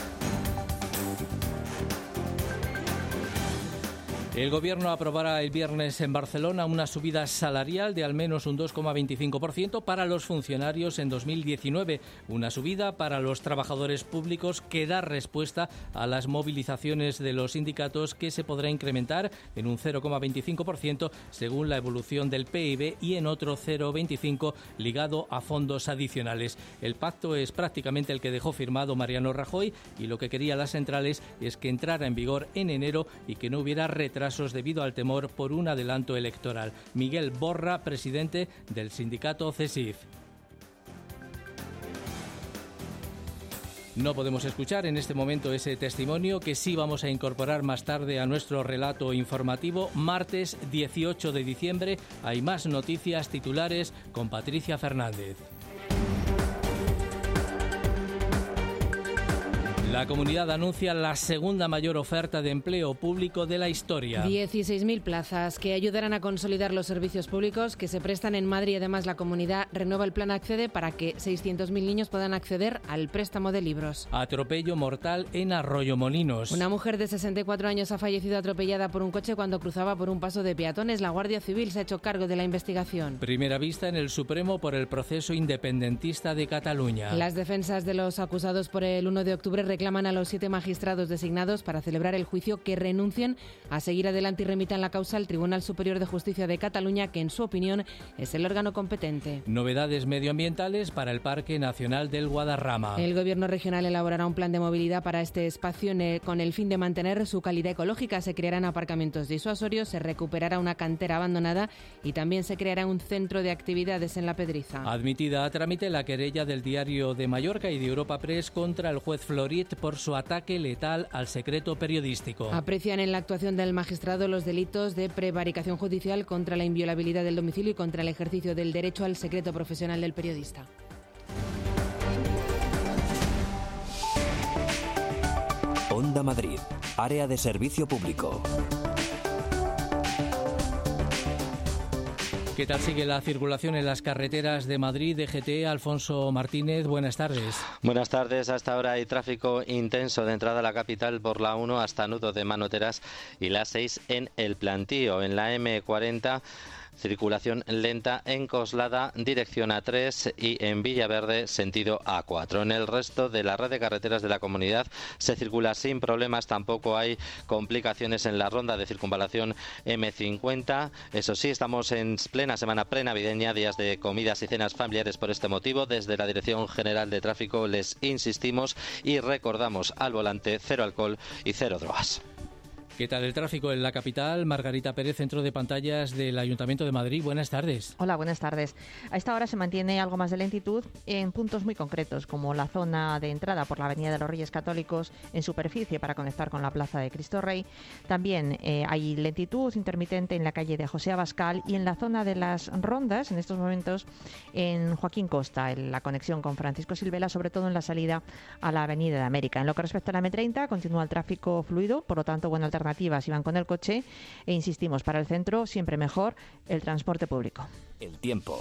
El Gobierno aprobará el viernes en Barcelona una subida salarial de al menos un dos coma veinticinco por ciento para los funcionarios en dos mil diecinueve. Una subida para los trabajadores públicos que da respuesta a las movilizaciones de los sindicatos, que se podrá incrementar en un cero coma veinticinco por ciento según la evolución del P I B y en otro cero coma veinticinco por ciento ligado a fondos adicionales. El pacto es prácticamente el que dejó firmado Mariano Rajoy, y lo que quería las centrales es que entrara en vigor en enero y que no hubiera retraso debido al temor por un adelanto electoral. Miguel Borra, presidente del sindicato CESIF. No podemos escuchar en este momento ese testimonio, que sí vamos a incorporar más tarde a nuestro relato informativo. Martes dieciocho de diciembre hay más noticias titulares con Patricia Fernández. La Comunidad anuncia la segunda mayor oferta de empleo público de la historia. dieciséis mil plazas que ayudarán a consolidar los servicios públicos que se prestan en Madrid. Además, la Comunidad renueva el plan Accede para que seiscientos mil niños puedan acceder al préstamo de libros. Atropello mortal en Arroyomolinos. Una mujer de sesenta y cuatro años ha fallecido atropellada por un coche cuando cruzaba por un paso de peatones. La Guardia Civil se ha hecho cargo de la investigación. Primera vista en el Supremo por el proceso independentista de Cataluña. Las defensas de los acusados por el uno de octubre reclaman reclaman a los siete magistrados designados para celebrar el juicio que renuncien a seguir adelante y remitan la causa al Tribunal Superior de Justicia de Cataluña, que en su opinión es el órgano competente. Novedades medioambientales para el Parque Nacional del Guadarrama. El Gobierno regional elaborará un plan de movilidad para este espacio con el fin de mantener su calidad ecológica. Se crearán aparcamientos disuasorios, se recuperará una cantera abandonada y también se creará un centro de actividades en La Pedriza. Admitida a trámite la querella del Diario de Mallorca y de Europa Press contra el juez Florit por su ataque letal al secreto periodístico. Aprecian en la actuación del magistrado los delitos de prevaricación judicial, contra la inviolabilidad del domicilio y contra el ejercicio del derecho al secreto profesional del periodista. Onda Madrid, área de servicio público. ¿Qué tal sigue la circulación en las carreteras de Madrid? D G T, Alfonso Martínez, buenas tardes. Buenas tardes. Hasta ahora hay tráfico intenso de entrada a la capital por la uno hasta Nudo de Manoteras y la seis en El Plantío. En la eme cuarenta, circulación lenta en Coslada, dirección A tres, y en Villaverde, sentido A cuatro. En el resto de la red de carreteras de la comunidad se circula sin problemas, tampoco hay complicaciones en la ronda de circunvalación eme cincuenta. Eso sí, estamos en plena semana prenavideña, días de comidas y cenas familiares por este motivo. Desde la Dirección General de Tráfico les insistimos y recordamos al volante cero alcohol y cero drogas. ¿Qué tal el tráfico en la capital? Margarita Pérez, centro de pantallas del Ayuntamiento de Madrid. Buenas tardes. Hola, buenas tardes. A esta hora se mantiene algo más de lentitud en puntos muy concretos, como la zona de entrada por la Avenida de los Reyes Católicos en superficie para conectar con la Plaza de Cristo Rey. También eh, hay lentitud intermitente en la calle de José Abascal y en la zona de las Rondas, en estos momentos en Joaquín Costa, en la conexión con Francisco Silvela, sobre todo en la salida a la Avenida de América. En lo que respecta a la eme treinta, continúa el tráfico fluido, por lo tanto, buena alternativa si van con el coche, e insistimos, para el centro siempre mejor el transporte público. El tiempo.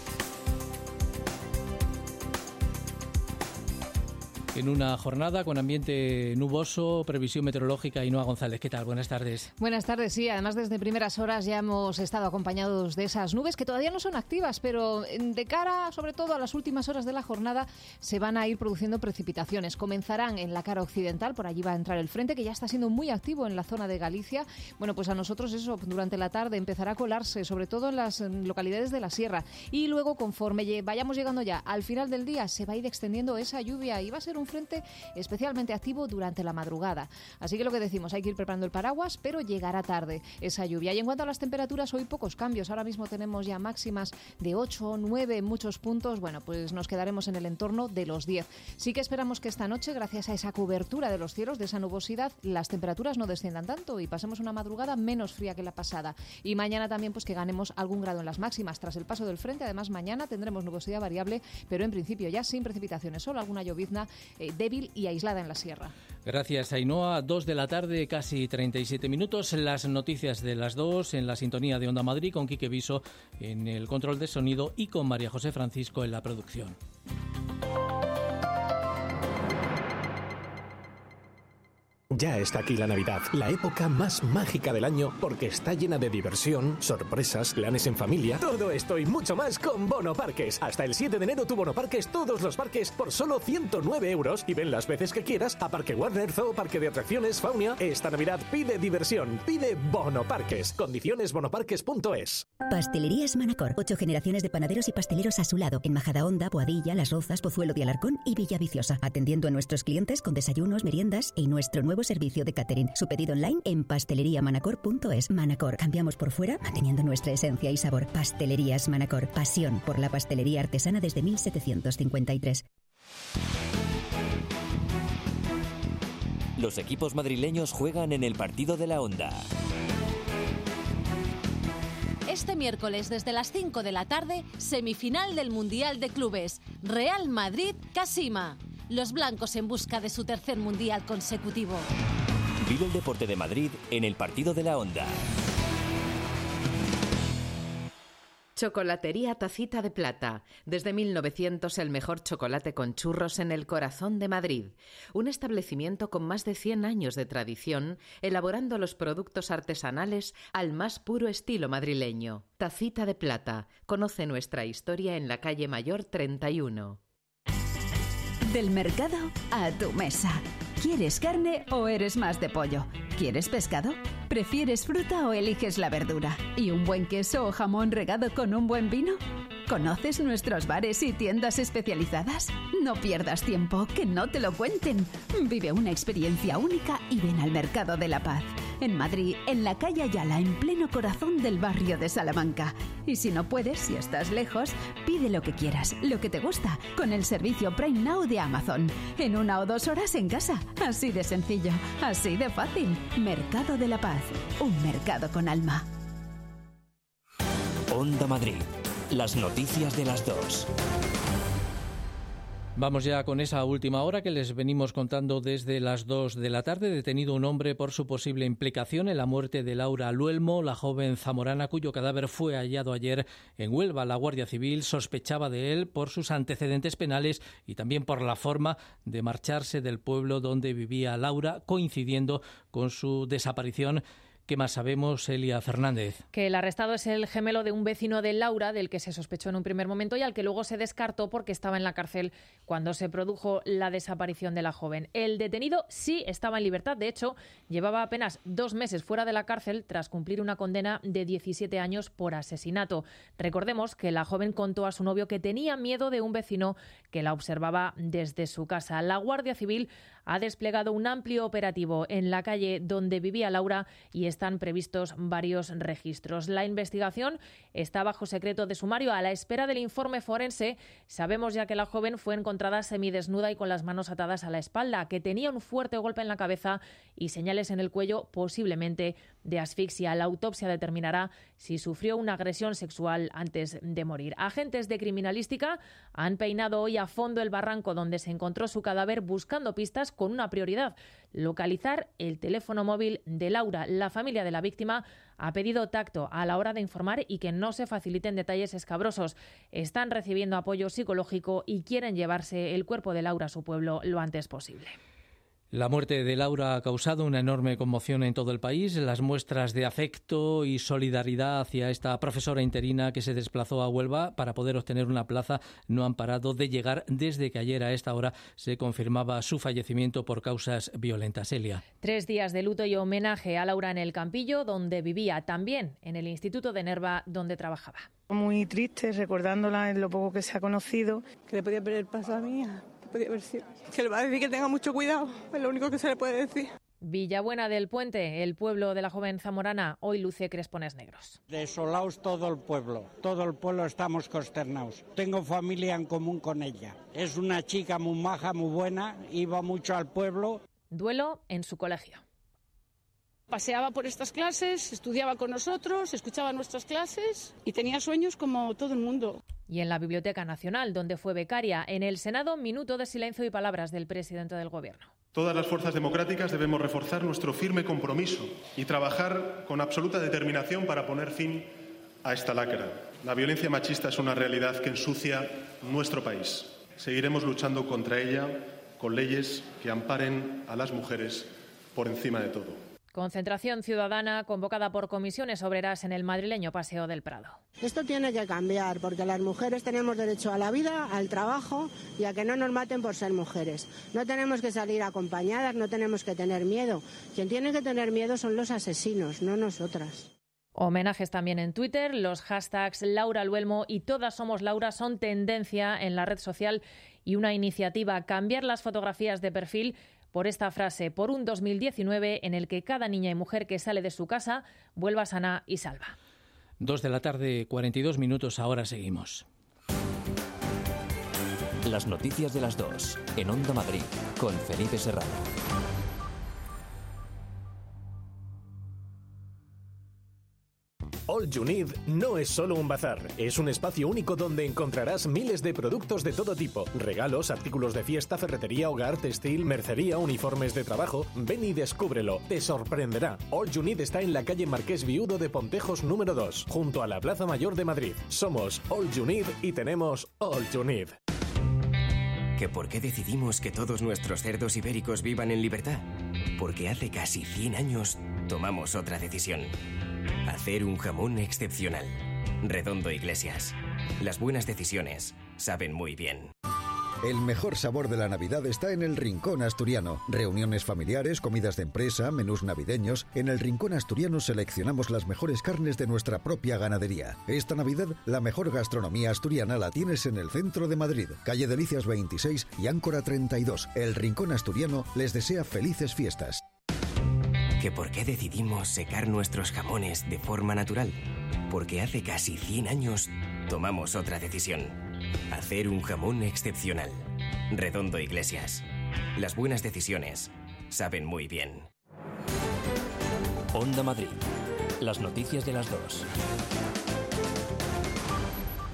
En una jornada con ambiente nuboso, previsión meteorológica. Ainhoa González, ¿qué tal? Buenas tardes. Buenas tardes, sí. Además, desde primeras horas ya hemos estado acompañados de esas nubes que todavía no son activas, pero de cara, sobre todo, a las últimas horas de la jornada, se van a ir produciendo precipitaciones. Comenzarán en la cara occidental, por allí va a entrar el frente, que ya está siendo muy activo en la zona de Galicia. Bueno, pues a nosotros eso, durante la tarde, empezará a colarse, sobre todo en las localidades de la sierra. Y luego, conforme vayamos llegando ya al final del día, se va a ir extendiendo esa lluvia y va a ser un un frente especialmente activo durante la madrugada. Así que lo que decimos, hay que ir preparando el paraguas, pero llegará tarde esa lluvia. Y en cuanto a las temperaturas, hoy pocos cambios. Ahora mismo tenemos ya máximas de ocho o nueve en muchos puntos. Bueno, pues nos quedaremos en el entorno de los diez. Sí que esperamos que esta noche, gracias a esa cobertura de los cielos, de esa nubosidad, las temperaturas no desciendan tanto y pasemos una madrugada menos fría que la pasada. Y mañana también pues que ganemos algún grado en las máximas tras el paso del frente. Además, mañana tendremos nubosidad variable, pero en principio ya sin precipitaciones, solo alguna llovizna Eh, débil y aislada en la sierra. Gracias, Ainhoa. Dos de la tarde, casi treinta y siete minutos. Las noticias de las dos en la sintonía de Onda Madrid, con Quique Viso en el control de sonido y con María José Francisco en la producción. Ya está aquí la Navidad, la época más mágica del año, porque está llena de diversión, sorpresas, planes en familia. Todo esto y mucho más con Bono Parques. Hasta el siete de enero tu Bono Parques, todos los parques por solo ciento nueve euros y ven las veces que quieras a Parque Warner, Zoo, Parque de Atracciones, Faunia. Esta Navidad pide diversión, pide Bono Parques. Condiciones bonoparques punto es. Pastelerías Manacor. Ocho generaciones de panaderos y pasteleros a su lado. En Majadahonda, Boadilla, Las Rozas, Pozuelo de Alarcón y Villaviciosa. Atendiendo a nuestros clientes con desayunos, meriendas y nuestro nuevo servicio de catering. Su pedido online en pastelería manacor punto es. Manacor. Cambiamos por fuera, manteniendo nuestra esencia y sabor. Pastelerías Manacor. Pasión por la pastelería artesana desde mil setecientos cincuenta y tres. Los equipos madrileños juegan en el partido de la Onda. Este miércoles desde las cinco de la tarde, semifinal del Mundial de Clubes. Real Madrid-Kasima. Los blancos en busca de su tercer mundial consecutivo. Vive el deporte de Madrid en el partido de la Onda. Chocolatería Tacita de Plata. Desde mil novecientos el mejor chocolate con churros en el corazón de Madrid. Un establecimiento con más de cien años de tradición, elaborando los productos artesanales al más puro estilo madrileño. Tacita de Plata. Conoce nuestra historia en la calle Mayor treinta y uno. Del mercado a tu mesa. ¿Quieres carne o eres más de pollo? ¿Quieres pescado? ¿Prefieres fruta o eliges la verdura? ¿Y un buen queso o jamón regado con un buen vino? ¿Conoces nuestros bares y tiendas especializadas? No pierdas tiempo, que no te lo cuenten. Vive una experiencia única y ven al Mercado de la Paz. En Madrid, en la calle Ayala, en pleno corazón del barrio de Salamanca. Y si no puedes, si estás lejos, pide lo que quieras, lo que te gusta, con el servicio Prime Now de Amazon. En una o dos horas en casa. Así de sencillo, así de fácil. Mercado de la Paz, un mercado con alma. Onda Madrid. Las noticias de las dos. Vamos ya con esa última hora que les venimos contando desde las dos de la tarde. Detenido un hombre por su posible implicación en la muerte de Laura Luelmo, la joven zamorana cuyo cadáver fue hallado ayer en Huelva. La Guardia Civil sospechaba de él por sus antecedentes penales y también por la forma de marcharse del pueblo donde vivía Laura, coincidiendo con su desaparición. ¿Qué más sabemos, Elia Fernández? Que el arrestado es el gemelo de un vecino de Laura, del que se sospechó en un primer momento y al que luego se descartó porque estaba en la cárcel cuando se produjo la desaparición de la joven. El detenido sí estaba en libertad. De hecho, llevaba apenas dos meses fuera de la cárcel tras cumplir una condena de diecisiete años por asesinato. Recordemos que la joven contó a su novio que tenía miedo de un vecino que la observaba desde su casa. La Guardia Civil ha desplegado un amplio operativo en la calle donde vivía Laura y están previstos varios registros. La investigación está bajo secreto de sumario a la espera del informe forense. Sabemos ya que la joven fue encontrada semidesnuda y con las manos atadas a la espalda, que tenía un fuerte golpe en la cabeza y señales en el cuello, posiblemente de asfixia. La autopsia determinará si sufrió una agresión sexual antes de morir. Agentes de criminalística han peinado hoy a fondo el barranco donde se encontró su cadáver, buscando pistas con una prioridad: localizar el teléfono móvil de Laura. La familia de la víctima ha pedido tacto a la hora de informar y que no se faciliten detalles escabrosos. Están recibiendo apoyo psicológico y quieren llevarse el cuerpo de Laura a su pueblo lo antes posible. La muerte de Laura ha causado una enorme conmoción en todo el país. Las muestras de afecto y solidaridad hacia esta profesora interina que se desplazó a Huelva para poder obtener una plaza no han parado de llegar desde que ayer a esta hora se confirmaba su fallecimiento por causas violentas. Elia. Tres días de luto y homenaje a Laura en el Campillo, donde vivía, también en el Instituto de Nerva, donde trabajaba. Muy triste, recordándola en lo poco que se ha conocido. Que le podía haber pasado a mí. Podía haber sido. Que le va a decir que tenga mucho cuidado, es lo único que se le puede decir. Villabuena del Puente, el pueblo de la joven zamorana, hoy luce crespones negros. Desolados todo el pueblo, todo el pueblo estamos consternados. Tengo familia en común con ella. Es una chica muy maja, muy buena, iba mucho al pueblo. Duelo en su colegio. Paseaba por estas clases, estudiaba con nosotros, escuchaba nuestras clases y tenía sueños como todo el mundo. Y en la Biblioteca Nacional, donde fue becaria. En el Senado, minuto de silencio y palabras del presidente del Gobierno. Todas las fuerzas democráticas debemos reforzar nuestro firme compromiso y trabajar con absoluta determinación para poner fin a esta lacra. La violencia machista es una realidad que ensucia nuestro país. Seguiremos luchando contra ella con leyes que amparen a las mujeres por encima de todo. Concentración ciudadana convocada por comisiones obreras en el madrileño Paseo del Prado. Esto tiene que cambiar porque las mujeres tenemos derecho a la vida, al trabajo y a que no nos maten por ser mujeres. No tenemos que salir acompañadas, no tenemos que tener miedo. Quien tiene que tener miedo son los asesinos, no nosotras. Homenajes también en Twitter. Los hashtags Laura Luelmo y Todas Somos Laura son tendencia en la red social y una iniciativa: cambiar las fotografías de perfil por esta frase, por un dos mil diecinueve en el que cada niña y mujer que sale de su casa vuelva sana y salva. Dos de la tarde, cuarenta y dos minutos, ahora seguimos. Las noticias de las dos, en Onda Madrid, con Felipe Serrano. All You Need no es solo un bazar, es un espacio único donde encontrarás miles de productos de todo tipo. Regalos, artículos de fiesta, ferretería, hogar, textil, mercería, uniformes de trabajo. Ven y descúbrelo, te sorprenderá. All You Need está en la calle Marqués Viudo de Pontejos número dos, junto a la Plaza Mayor de Madrid. Somos All You Need y tenemos All You Need. ¿Que por qué decidimos que todos nuestros cerdos ibéricos vivan en libertad? Porque hace casi cien años tomamos otra decisión. Hacer un jamón excepcional. Redondo Iglesias. Las buenas decisiones saben muy bien. El mejor sabor de la Navidad está en el Rincón Asturiano. Reuniones familiares, comidas de empresa, menús navideños. En el Rincón Asturiano seleccionamos las mejores carnes de nuestra propia ganadería. Esta Navidad, la mejor gastronomía asturiana la tienes en el centro de Madrid. Calle Delicias veintiséis y Áncora treinta y dos. El Rincón Asturiano les desea felices fiestas. ¿Que por qué decidimos secar nuestros jamones de forma natural? Porque hace casi cien años tomamos otra decisión. Hacer un jamón excepcional. Redondo Iglesias. Las buenas decisiones saben muy bien. Onda Madrid. Las noticias de las dos.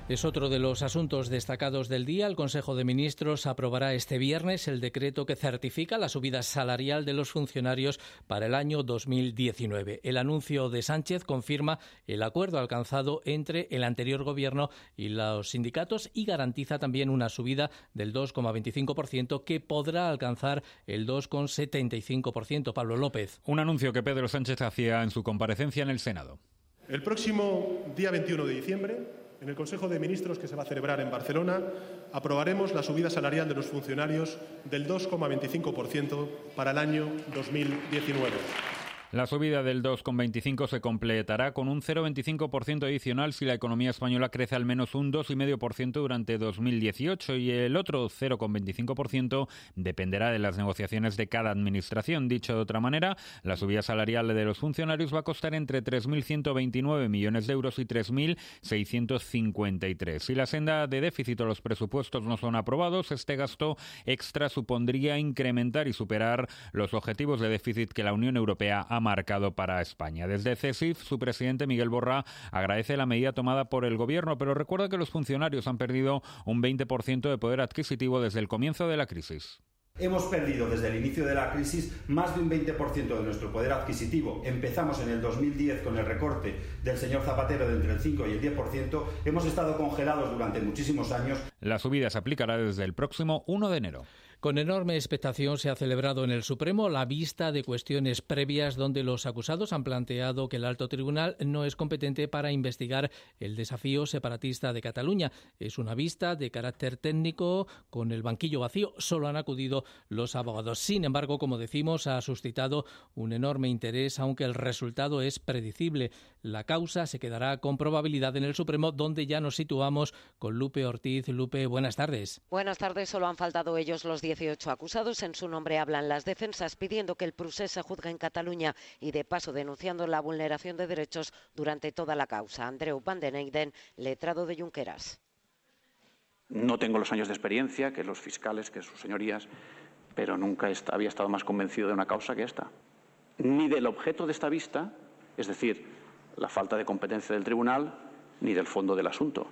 Es otro de los asuntos destacados del día. El Consejo de Ministros aprobará este viernes el decreto que certifica la subida salarial de los funcionarios para el año dos mil diecinueve. El anuncio de Sánchez confirma el acuerdo alcanzado entre el anterior Gobierno y los sindicatos y garantiza también una subida del dos coma veinticinco por ciento que podrá alcanzar el dos coma setenta y cinco por ciento. Pablo López. Un anuncio que Pedro Sánchez hacía en su comparecencia en el Senado. El próximo día veintiuno de diciembre, en el Consejo de Ministros que se va a celebrar en Barcelona, aprobaremos la subida salarial de los funcionarios del dos coma veinticinco por ciento para el año dos mil diecinueve. La subida del dos coma veinticinco por ciento se completará con un cero coma veinticinco por ciento adicional si la economía española crece al menos un dos coma cinco por ciento durante dos mil dieciocho y el otro cero coma veinticinco por ciento dependerá de las negociaciones de cada administración. Dicho de otra manera, la subida salarial de los funcionarios va a costar entre tres mil ciento veintinueve millones de euros y tres mil seiscientos cincuenta y tres. Si la senda de déficit o los presupuestos no son aprobados, este gasto extra supondría incrementar y superar los objetivos de déficit que la Unión Europea ha marcado para España. Desde CESIF, su presidente Miguel Borra agradece la medida tomada por el Gobierno, pero recuerda que los funcionarios han perdido un veinte por ciento de poder adquisitivo desde el comienzo de la crisis. Hemos perdido desde el inicio de la crisis más de un veinte por ciento de nuestro poder adquisitivo. Empezamos en el dos mil diez con el recorte del señor Zapatero de entre el cinco y el diez por ciento. Hemos estado congelados durante muchísimos años. La subida se aplicará desde el próximo uno de enero. Con enorme expectación se ha celebrado en el Supremo la vista de cuestiones previas donde los acusados han planteado que el alto tribunal no es competente para investigar el desafío separatista de Cataluña. Es una vista de carácter técnico con el banquillo vacío. Solo han acudido los abogados. Sin embargo, como decimos, ha suscitado un enorme interés, aunque el resultado es predecible. La causa se quedará con probabilidad en el Supremo, donde ya nos situamos con Lupe Ortiz. Lupe, buenas tardes. Buenas tardes. Solo han faltado ellos los dieciocho acusados. En su nombre hablan las defensas pidiendo que el procés se juzgue en Cataluña y de paso denunciando la vulneración de derechos durante toda la causa. Andreu van den Eyden, letrado de Junqueras. No tengo los años de experiencia que los fiscales, que sus señorías, pero nunca había estado más convencido de una causa que esta. Ni del objeto de esta vista, es decir, la falta de competencia del tribunal, ni del fondo del asunto.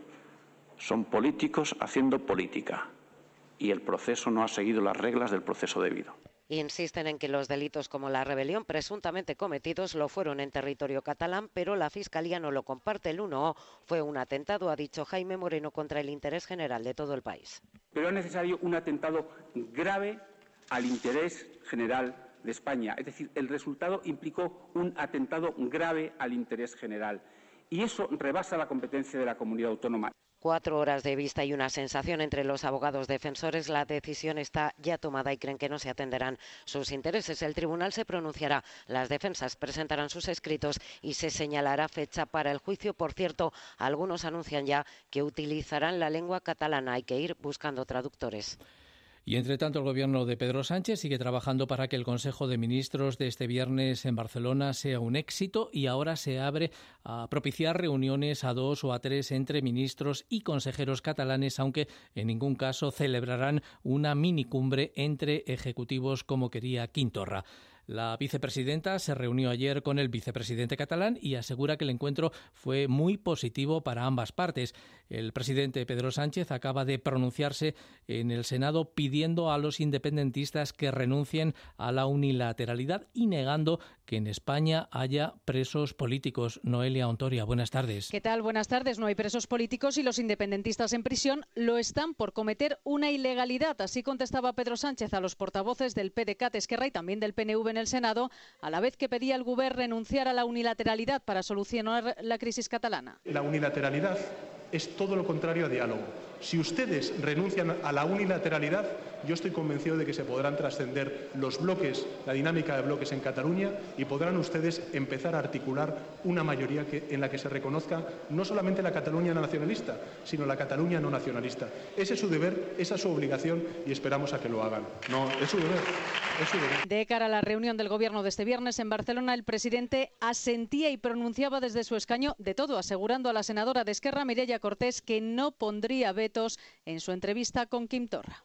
Son políticos haciendo política. Y el proceso no ha seguido las reglas del proceso debido. Insisten en que los delitos como la rebelión presuntamente cometidos lo fueron en territorio catalán, pero la Fiscalía no lo comparte. El uno O fue un atentado, ha dicho Jaime Moreno, contra el interés general de todo el país. Pero es necesario un atentado grave al interés general de España. Es decir, el resultado implicó un atentado grave al interés general. Y eso rebasa la competencia de la comunidad autónoma. Cuatro horas de vista y una sensación entre los abogados defensores. La decisión está ya tomada y creen que no se atenderán sus intereses. El tribunal se pronunciará, las defensas presentarán sus escritos y se señalará fecha para el juicio. Por cierto, algunos anuncian ya que utilizarán la lengua catalana. Hay que ir buscando traductores. Y, entre tanto, el Gobierno de Pedro Sánchez sigue trabajando para que el Consejo de Ministros de este viernes en Barcelona sea un éxito y ahora se abre a propiciar reuniones a dos o a tres entre ministros y consejeros catalanes, aunque en ningún caso celebrarán una minicumbre entre ejecutivos como quería Quintorra. La vicepresidenta se reunió ayer con el vicepresidente catalán y asegura que el encuentro fue muy positivo para ambas partes. El presidente Pedro Sánchez acaba de pronunciarse en el Senado pidiendo a los independentistas que renuncien a la unilateralidad y negando que en España haya presos políticos. Noelia Ontoria, buenas tardes. ¿Qué tal? Buenas tardes. No hay presos políticos y los independentistas en prisión lo están por cometer una ilegalidad. Así contestaba Pedro Sánchez a los portavoces del P D C A T, Esquerra y también del P N V en el Senado, a la vez que pedía al Gobierno renunciar a la unilateralidad para solucionar la crisis catalana. La unilateralidad es todo lo contrario a diálogo. Si ustedes renuncian a la unilateralidad, yo estoy convencido de que se podrán trascender los bloques, la dinámica de bloques en Cataluña y podrán ustedes empezar a articular una mayoría que, en la que se reconozca no solamente la Cataluña nacionalista, sino la Cataluña no nacionalista. Ese es su deber, esa es su obligación y esperamos a que lo hagan. No, es su deber. Es su deber. De cara a la reunión del Gobierno de este viernes en Barcelona, el presidente asentía y pronunciaba desde su escaño de todo, asegurando a la senadora de Esquerra, Mireia Cortés, que no pondría vetos en su entrevista con Quim Torra.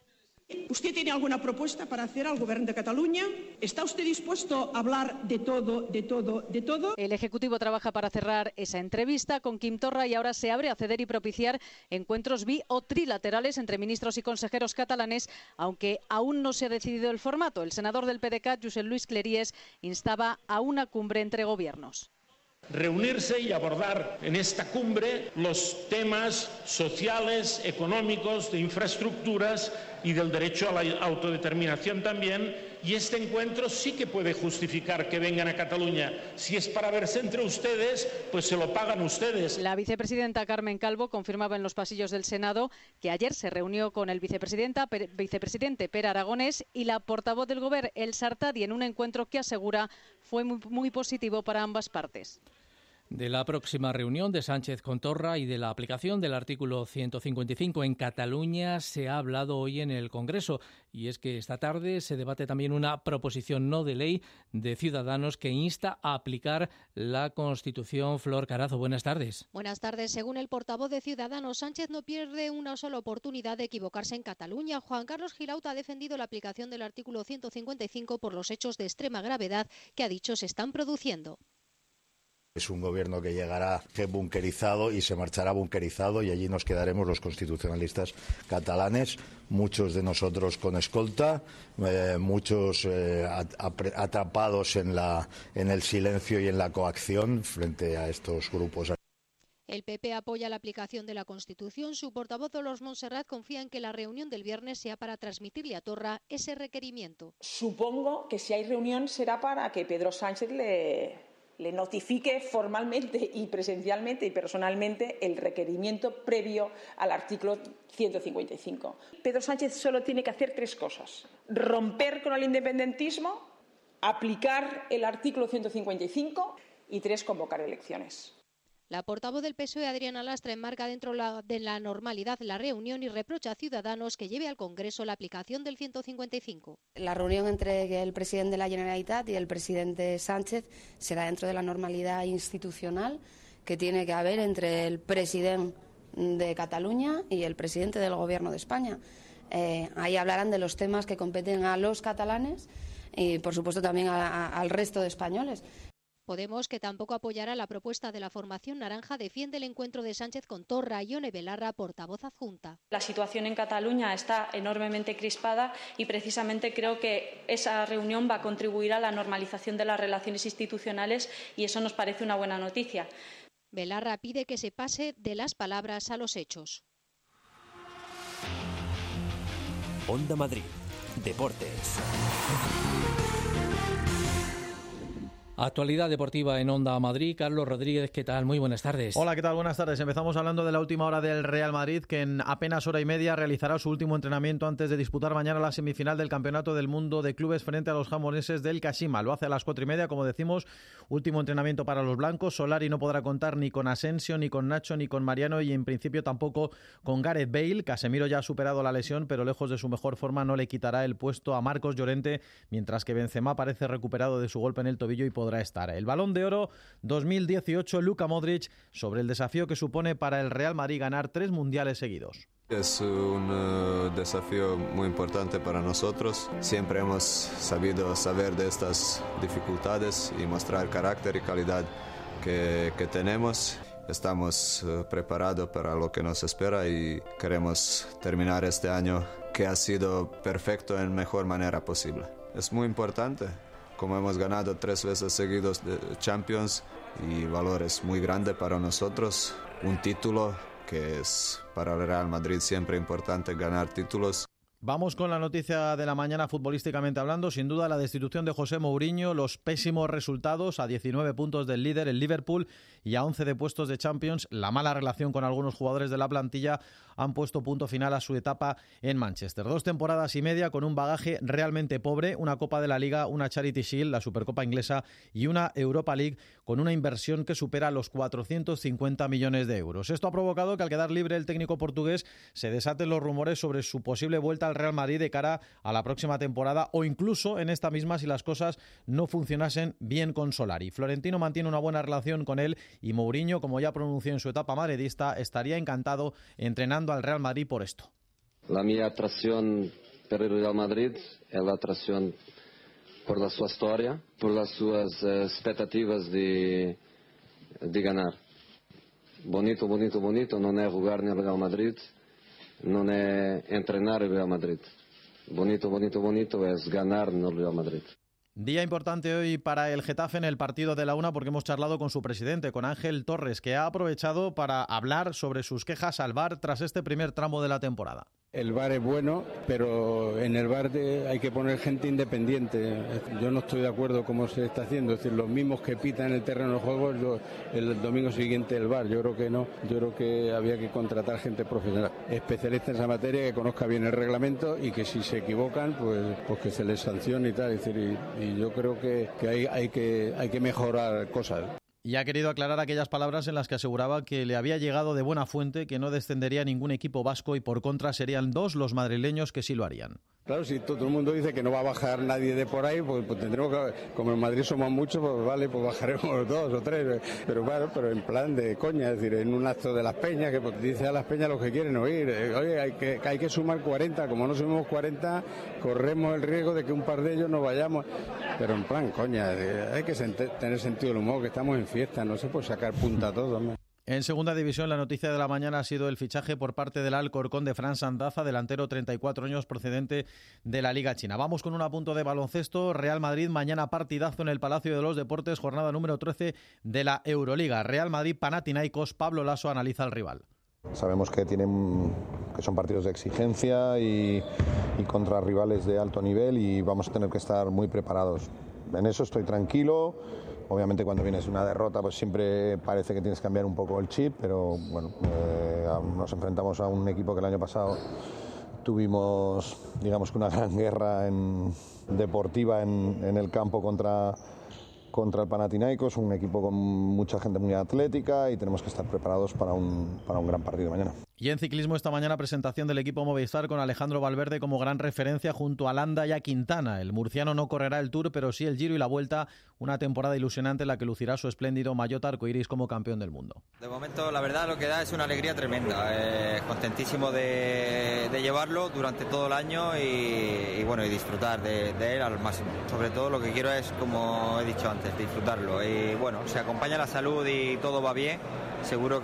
¿Usted tiene alguna propuesta para hacer al Gobierno de Cataluña? ¿Está usted dispuesto a hablar de todo, de todo, de todo? El Ejecutivo trabaja para cerrar esa entrevista con Quim Torra y ahora se abre a ceder y propiciar encuentros bi o trilaterales entre ministros y consejeros catalanes, aunque aún no se ha decidido el formato. El senador del P D C A T, Josep Luis Cleries, instaba a una cumbre entre gobiernos. Reunirse y abordar en esta cumbre los temas sociales, económicos, de infraestructuras y del derecho a la autodeterminación también. Y este encuentro sí que puede justificar que vengan a Cataluña. Si es para verse entre ustedes, pues se lo pagan ustedes. La vicepresidenta Carmen Calvo confirmaba en los pasillos del Senado que ayer se reunió con el vicepresidenta, per, vicepresidente Pere Aragonés y la portavoz del Gobierno, Elsa Artadi, en un encuentro que asegura fue muy, muy positivo para ambas partes. De la próxima reunión de Sánchez con Torra y de la aplicación del artículo ciento cincuenta y cinco en Cataluña se ha hablado hoy en el Congreso. Y es que esta tarde se debate también una proposición no de ley de Ciudadanos que insta a aplicar la Constitución. Flor Carazo, buenas tardes. Buenas tardes. Según el portavoz de Ciudadanos, Sánchez no pierde una sola oportunidad de equivocarse en Cataluña. Juan Carlos Girauta ha defendido la aplicación del artículo ciento cincuenta y cinco por los hechos de extrema gravedad que ha dicho se están produciendo. Es un gobierno que llegará bunkerizado y se marchará bunkerizado y allí nos quedaremos los constitucionalistas catalanes, muchos de nosotros con escolta, eh, muchos eh, atrapados en, la, en el silencio y en la coacción frente a estos grupos. El P P apoya la aplicación de la Constitución. Su portavoz Dolors Montserrat confía en que la reunión del viernes sea para transmitirle a Torra ese requerimiento. Supongo que si hay reunión será para que Pedro Sánchez le... le notifique formalmente y presencialmente y personalmente el requerimiento previo al artículo ciento cincuenta y cinco. Pedro Sánchez solo tiene que hacer tres cosas: romper con el independentismo, aplicar el artículo ciento cincuenta y cinco y tres, convocar elecciones. La portavoz del P S O E, Adriana Lastra, enmarca dentro de la normalidad la reunión y reprocha a Ciudadanos que lleve al Congreso la aplicación del ciento cincuenta y cinco. La reunión entre el presidente de la Generalitat y el presidente Sánchez será dentro de la normalidad institucional que tiene que haber entre el presidente de Cataluña y el presidente del Gobierno de España. Eh, ahí hablarán de los temas que competen a los catalanes y, por supuesto, también a, a, al resto de españoles. Podemos, que tampoco apoyará la propuesta de la formación naranja, defiende el encuentro de Sánchez con Torra. Ione Belarra, portavoz adjunta. La situación en Cataluña está enormemente crispada y precisamente creo que esa reunión va a contribuir a la normalización de las relaciones institucionales y eso nos parece una buena noticia. Belarra pide que se pase de las palabras a los hechos. Onda Madrid. Deportes. Actualidad deportiva en Onda Madrid. Carlos Rodríguez, ¿qué tal? Muy buenas tardes. Hola, ¿qué tal? Buenas tardes. Empezamos hablando de la última hora del Real Madrid, que en apenas hora y media realizará su último entrenamiento antes de disputar mañana la semifinal del Campeonato del Mundo de Clubes frente a los jamoneses del Kashima. Lo hace a las cuatro y media, como decimos, último entrenamiento para los blancos. Solari no podrá contar ni con Asensio, ni con Nacho, ni con Mariano y en principio tampoco con Gareth Bale. Casemiro ya ha superado la lesión, pero lejos de su mejor forma no le quitará el puesto a Marcos Llorente, mientras que Benzema parece recuperado de su golpe en el tobillo y podrá estar. El Balón de Oro dos mil dieciocho, Luka Modric, sobre el desafío que supone para el Real Madrid ganar tres mundiales seguidos. Es un uh, desafío muy importante para nosotros. Siempre hemos sabido saber de estas dificultades y mostrar carácter y calidad que, que tenemos. Estamos uh, preparados para lo que nos espera y queremos terminar este año que ha sido perfecto en mejor manera posible. Es muy importante. Como hemos ganado tres veces seguidos de Champions y valores muy grandes para nosotros, un título que es para el Real Madrid siempre importante ganar títulos. Vamos con la noticia de la mañana futbolísticamente hablando. Sin duda la destitución de José Mourinho, los pésimos resultados a diecinueve puntos del líder, el Liverpool, y a once de puestos de Champions. La mala relación con algunos jugadores de la plantilla han puesto punto final a su etapa en Manchester. Dos temporadas y media con un bagaje realmente pobre, una Copa de la Liga, una Charity Shield, la Supercopa inglesa y una Europa League con una inversión que supera los cuatrocientos cincuenta millones de euros. Esto ha provocado que al quedar libre el técnico portugués se desaten los rumores sobre su posible vuelta al Real Madrid de cara a la próxima temporada o incluso en esta misma si las cosas no funcionasen bien con Solari. Florentino mantiene una buena relación con él y Mourinho, como ya pronunció en su etapa madridista, estaría encantado entrenando al Real Madrid por esto. La mia atracción pero el Real Madrid es la atracción por la su historia, por las sus eh, expectativas de, de ganar. Bonito, bonito, bonito, no es jugar en el Real Madrid, no es entrenar el Real Madrid. Bonito, bonito, bonito es ganar en el Real Madrid. Día importante hoy para el Getafe en el partido de la una porque hemos charlado con su presidente, con Ángel Torres, que ha aprovechado para hablar sobre sus quejas al V A R tras este primer tramo de la temporada. El V A R es bueno, pero en el V A R hay que poner gente independiente. Yo no estoy de acuerdo cómo se está haciendo. Es decir, los mismos que pitan en el terreno de juego el, el domingo siguiente el V A R. Yo creo que no. Yo creo que había que contratar gente profesional, especialista en esa materia, que conozca bien el reglamento y que si se equivocan, pues, pues que se les sancione y tal. Es decir, y, y yo creo que, que, hay, hay que hay que mejorar cosas. Y ha querido aclarar aquellas palabras en las que aseguraba que le había llegado de buena fuente que no descendería ningún equipo vasco y por contra serían dos los madrileños que sí lo harían. Claro, si todo el mundo dice que no va a bajar nadie de por ahí, pues, pues tendremos que, como en Madrid somos muchos, pues vale, pues bajaremos dos o tres, pero claro, pero en plan de coña, es decir, en un acto de las peñas, que pues, dice a las peñas lo que quieren oír, oye, hay que, hay que sumar cuarenta, como no sumamos cuarenta, corremos el riesgo de que un par de ellos no vayamos, pero en plan coña, hay que sent- tener sentido del humor, que estamos en fiesta, no se puede sacar punta a todo, ¿no? En segunda división, la noticia de la mañana ha sido el fichaje por parte del Alcorcón de Fran Sandaza, delantero treinta y cuatro años procedente de la Liga China. Vamos con un apunto de baloncesto. Real Madrid, mañana partidazo en el Palacio de los Deportes, jornada número trece de la Euroliga. Real Madrid-Panathinaikos, Pablo Laso analiza al rival. Sabemos que tienen que son partidos de exigencia y, y contra rivales de alto nivel y vamos a tener que estar muy preparados. En eso estoy tranquilo. Obviamente cuando vienes una derrota pues siempre parece que tienes que cambiar un poco el chip, pero bueno, eh, nos enfrentamos a un equipo que el año pasado tuvimos, digamos que una gran guerra en, deportiva en, en el campo contra, contra el Panathinaikos, un equipo con mucha gente muy atlética y tenemos que estar preparados para un, para un gran partido mañana. Y en ciclismo esta mañana presentación del equipo Movistar con Alejandro Valverde como gran referencia junto a Landa y a Quintana. El murciano no correrá el Tour, pero sí el Giro y la Vuelta, una temporada ilusionante en la que lucirá su espléndido maillot arcoiris como campeón del mundo. De momento la verdad lo que da es una alegría tremenda, eh, contentísimo de, de llevarlo durante todo el año y, y bueno y disfrutar de, de él al máximo. Sobre todo lo que quiero es, como he dicho antes, disfrutarlo y bueno, se acompaña la salud y todo va bien. Seguro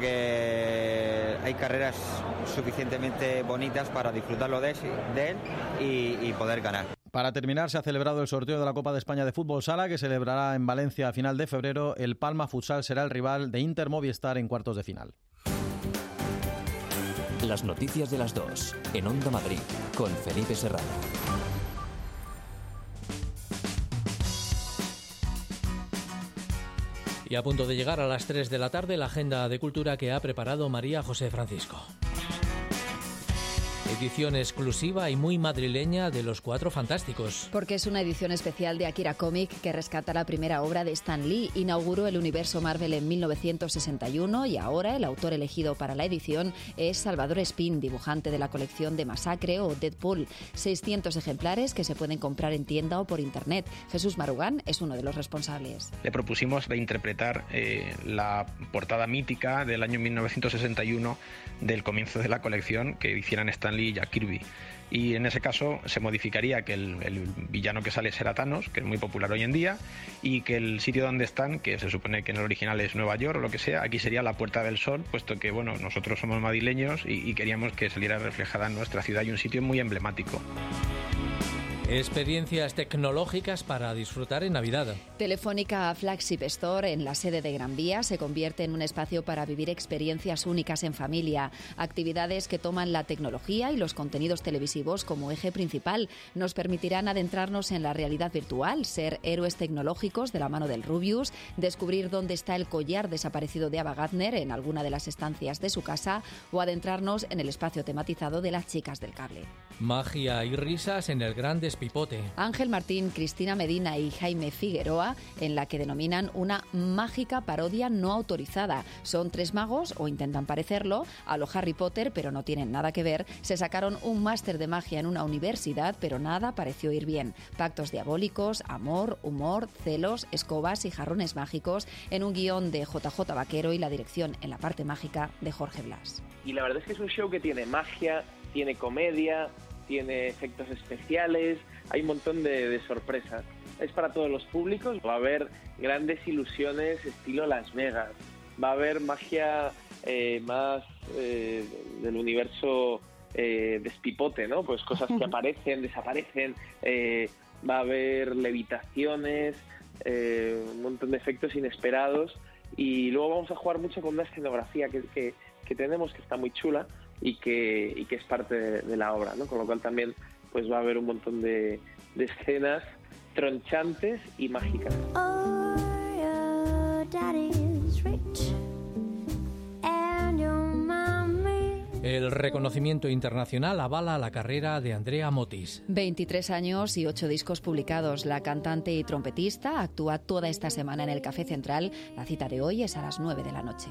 que hay carreras suficientemente bonitas para disfrutarlo de, de él y, y poder ganar. Para terminar, se ha celebrado el sorteo de la Copa de España de Fútbol Sala, que celebrará en Valencia a final de febrero. El Palma Futsal será el rival de Inter Movistar en cuartos de final. Las noticias de las dos, en Onda Madrid, con Felipe Serrano. Y a punto de llegar a las tres de la tarde, la agenda de cultura que ha preparado María José Francisco. Edición exclusiva y muy madrileña de Los Cuatro Fantásticos. Porque es una edición especial de Akira Comic que rescata la primera obra de Stan Lee. Inauguró el universo Marvel en mil novecientos sesenta y uno y ahora el autor elegido para la edición es Salvador Espín, dibujante de la colección de Masacre o Deadpool. seiscientos ejemplares que se pueden comprar en tienda o por internet. Jesús Marugán es uno de los responsables. Le propusimos reinterpretar eh, la portada mítica del año mil novecientos sesenta y uno del comienzo de la colección que hicieran Stan Lee y Jack Kirby. Y en ese caso se modificaría que el, el villano que sale será Thanos, que es muy popular hoy en día, y que el sitio donde están, que se supone que en el original es Nueva York o lo que sea, aquí sería la Puerta del Sol, puesto que bueno, nosotros somos madrileños y, y queríamos que saliera reflejada en nuestra ciudad y un sitio muy emblemático. Experiencias tecnológicas para disfrutar en Navidad. Telefónica Flagship Store, en la sede de Gran Vía, se convierte en un espacio para vivir experiencias únicas en familia. Actividades que toman la tecnología y los contenidos televisivos como eje principal. Nos permitirán adentrarnos en la realidad virtual, ser héroes tecnológicos de la mano del Rubius, descubrir dónde está el collar desaparecido de Ava Gardner en alguna de las estancias de su casa o adentrarnos en el espacio tematizado de las chicas del cable. Magia y risas en el Gran Despipote. Ángel Martín, Cristina Medina y Jaime Figueroa, en la que denominan una mágica parodia no autorizada. Son tres magos, o intentan parecerlo, a lo Harry Potter, pero no tienen nada que ver. Se sacaron un máster de magia en una universidad, pero nada pareció ir bien. Pactos diabólicos, amor, humor, celos, escobas y jarrones mágicos, en un guión de J J Vaquero y la dirección en la parte mágica de Jorge Blas. Y la verdad es que es un show que tiene magia, tiene comedia, tiene efectos especiales, hay un montón de, de sorpresas. Es para todos los públicos, va a haber grandes ilusiones estilo Las Vegas, va a haber magia eh, más eh, del universo eh, despipote, ¿no? Pues cosas que aparecen, desaparecen, eh, va a haber levitaciones, eh, un montón de efectos inesperados, y luego vamos a jugar mucho con una escenografía que, que, que tenemos, que está muy chula y que, y que es parte de, de la obra, ¿no? Con lo cual también pues va a haber un montón de, de escenas tronchantes y mágicas. Oh, your daddy's rich and your mommy. El reconocimiento internacional avala la carrera de Andrea Motis. veintitrés años y ocho discos publicados. La cantante y trompetista actúa toda esta semana en el Café Central. La cita de hoy es a las nueve de la noche.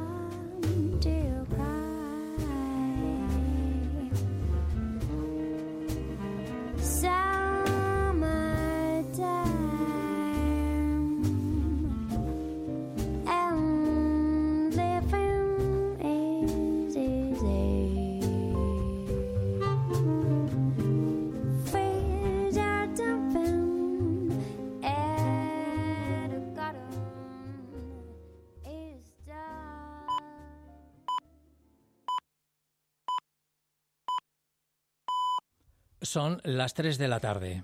Son las tres de la tarde.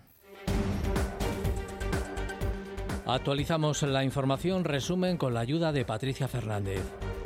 Actualizamos la información, resumen con la ayuda de Patricia Fernández.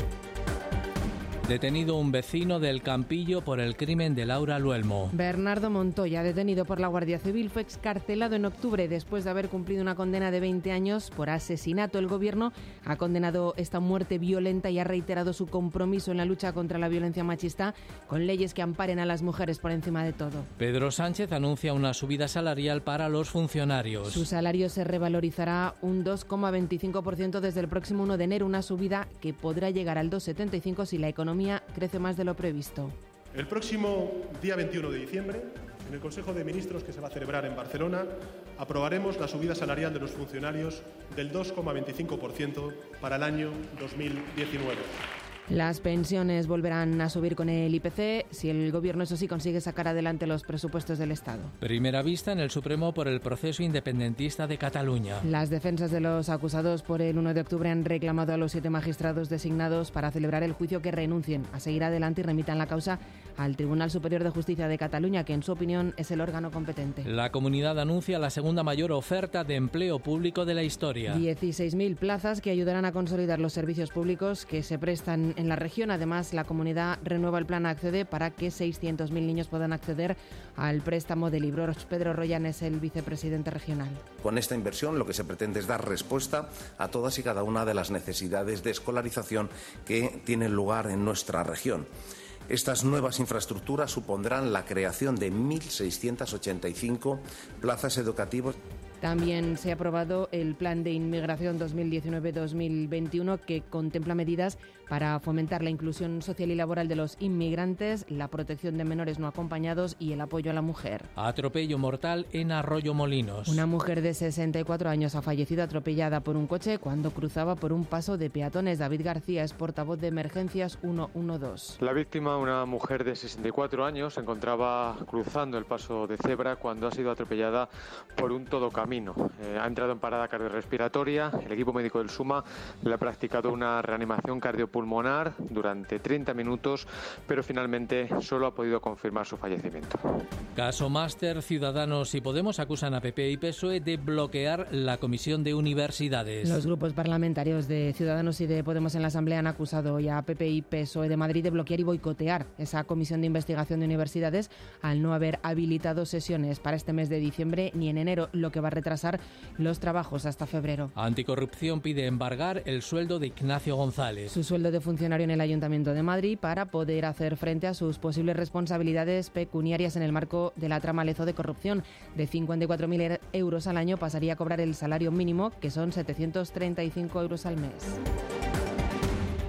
Detenido un vecino del Campillo por el crimen de Laura Luelmo. Bernardo Montoya, detenido por la Guardia Civil, fue excarcelado en octubre después de haber cumplido una condena de veinte años por asesinato. El Gobierno ha condenado esta muerte violenta y ha reiterado su compromiso en la lucha contra la violencia machista con leyes que amparen a las mujeres por encima de todo. Pedro Sánchez anuncia una subida salarial para los funcionarios. Su salario se revalorizará un dos coma veinticinco por ciento desde el próximo uno de enero, una subida que podrá llegar al dos coma setenta y cinco por ciento si la economía crece más de lo previsto. El próximo día veintiuno de diciembre, en el Consejo de Ministros que se va a celebrar en Barcelona, aprobaremos la subida salarial de los funcionarios del dos coma veinticinco por ciento para el año dos mil diecinueve. Las pensiones volverán a subir con el I P C si el Gobierno, eso sí, consigue sacar adelante los presupuestos del Estado. Primera vista en el Supremo por el proceso independentista de Cataluña. Las defensas de los acusados por el uno de octubre han reclamado a los siete magistrados designados para celebrar el juicio que renuncien a seguir adelante y remitan la causa al Tribunal Superior de Justicia de Cataluña, que en su opinión es el órgano competente. La comunidad anuncia la segunda mayor oferta de empleo público de la historia. dieciséis mil plazas que ayudarán a consolidar los servicios públicos que se prestan en la región. Además, la comunidad renueva el plan Accede para que seiscientos mil niños puedan acceder al préstamo de libros. Pedro Royan es el vicepresidente regional. Con esta inversión lo que se pretende es dar respuesta a todas y cada una de las necesidades de escolarización que tienen lugar en nuestra región. Estas nuevas infraestructuras supondrán la creación de mil seiscientas ochenta y cinco plazas educativas. También se ha aprobado el Plan de Inmigración dos mil diecinueve dos mil veintiuno, que contempla medidas para fomentar la inclusión social y laboral de los inmigrantes, la protección de menores no acompañados y el apoyo a la mujer. Atropello mortal en Arroyomolinos. Una mujer de sesenta y cuatro años ha fallecido atropellada por un coche cuando cruzaba por un paso de peatones. David García es portavoz de Emergencias ciento doce. La víctima, una mujer de sesenta y cuatro años, se encontraba cruzando el paso de cebra cuando ha sido atropellada por un todocamino. Eh, ha entrado en parada cardiorrespiratoria. El equipo médico del SUMA le ha practicado una reanimación cardiopulmonar durante treinta minutos, pero finalmente solo ha podido confirmar su fallecimiento. Caso Máster, Ciudadanos y Podemos acusan a P P y P S O E de bloquear la Comisión de Universidades. Los grupos parlamentarios de Ciudadanos y de Podemos en la Asamblea han acusado hoy a P P y P S O E de Madrid de bloquear y boicotear esa Comisión de Investigación de Universidades al no haber habilitado sesiones para este mes de diciembre ni en enero, lo que va a retrasar los trabajos hasta febrero. Anticorrupción pide embargar el sueldo de Ignacio González. Su sueldo de funcionario en el Ayuntamiento de Madrid para poder hacer frente a sus posibles responsabilidades pecuniarias en el marco de la trama Lezo de corrupción. De cincuenta y cuatro mil euros al año pasaría a cobrar el salario mínimo, que son setecientos treinta y cinco euros al mes.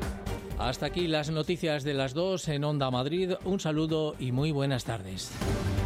Hasta aquí las noticias de las dos en Onda Madrid. Un saludo y muy buenas tardes.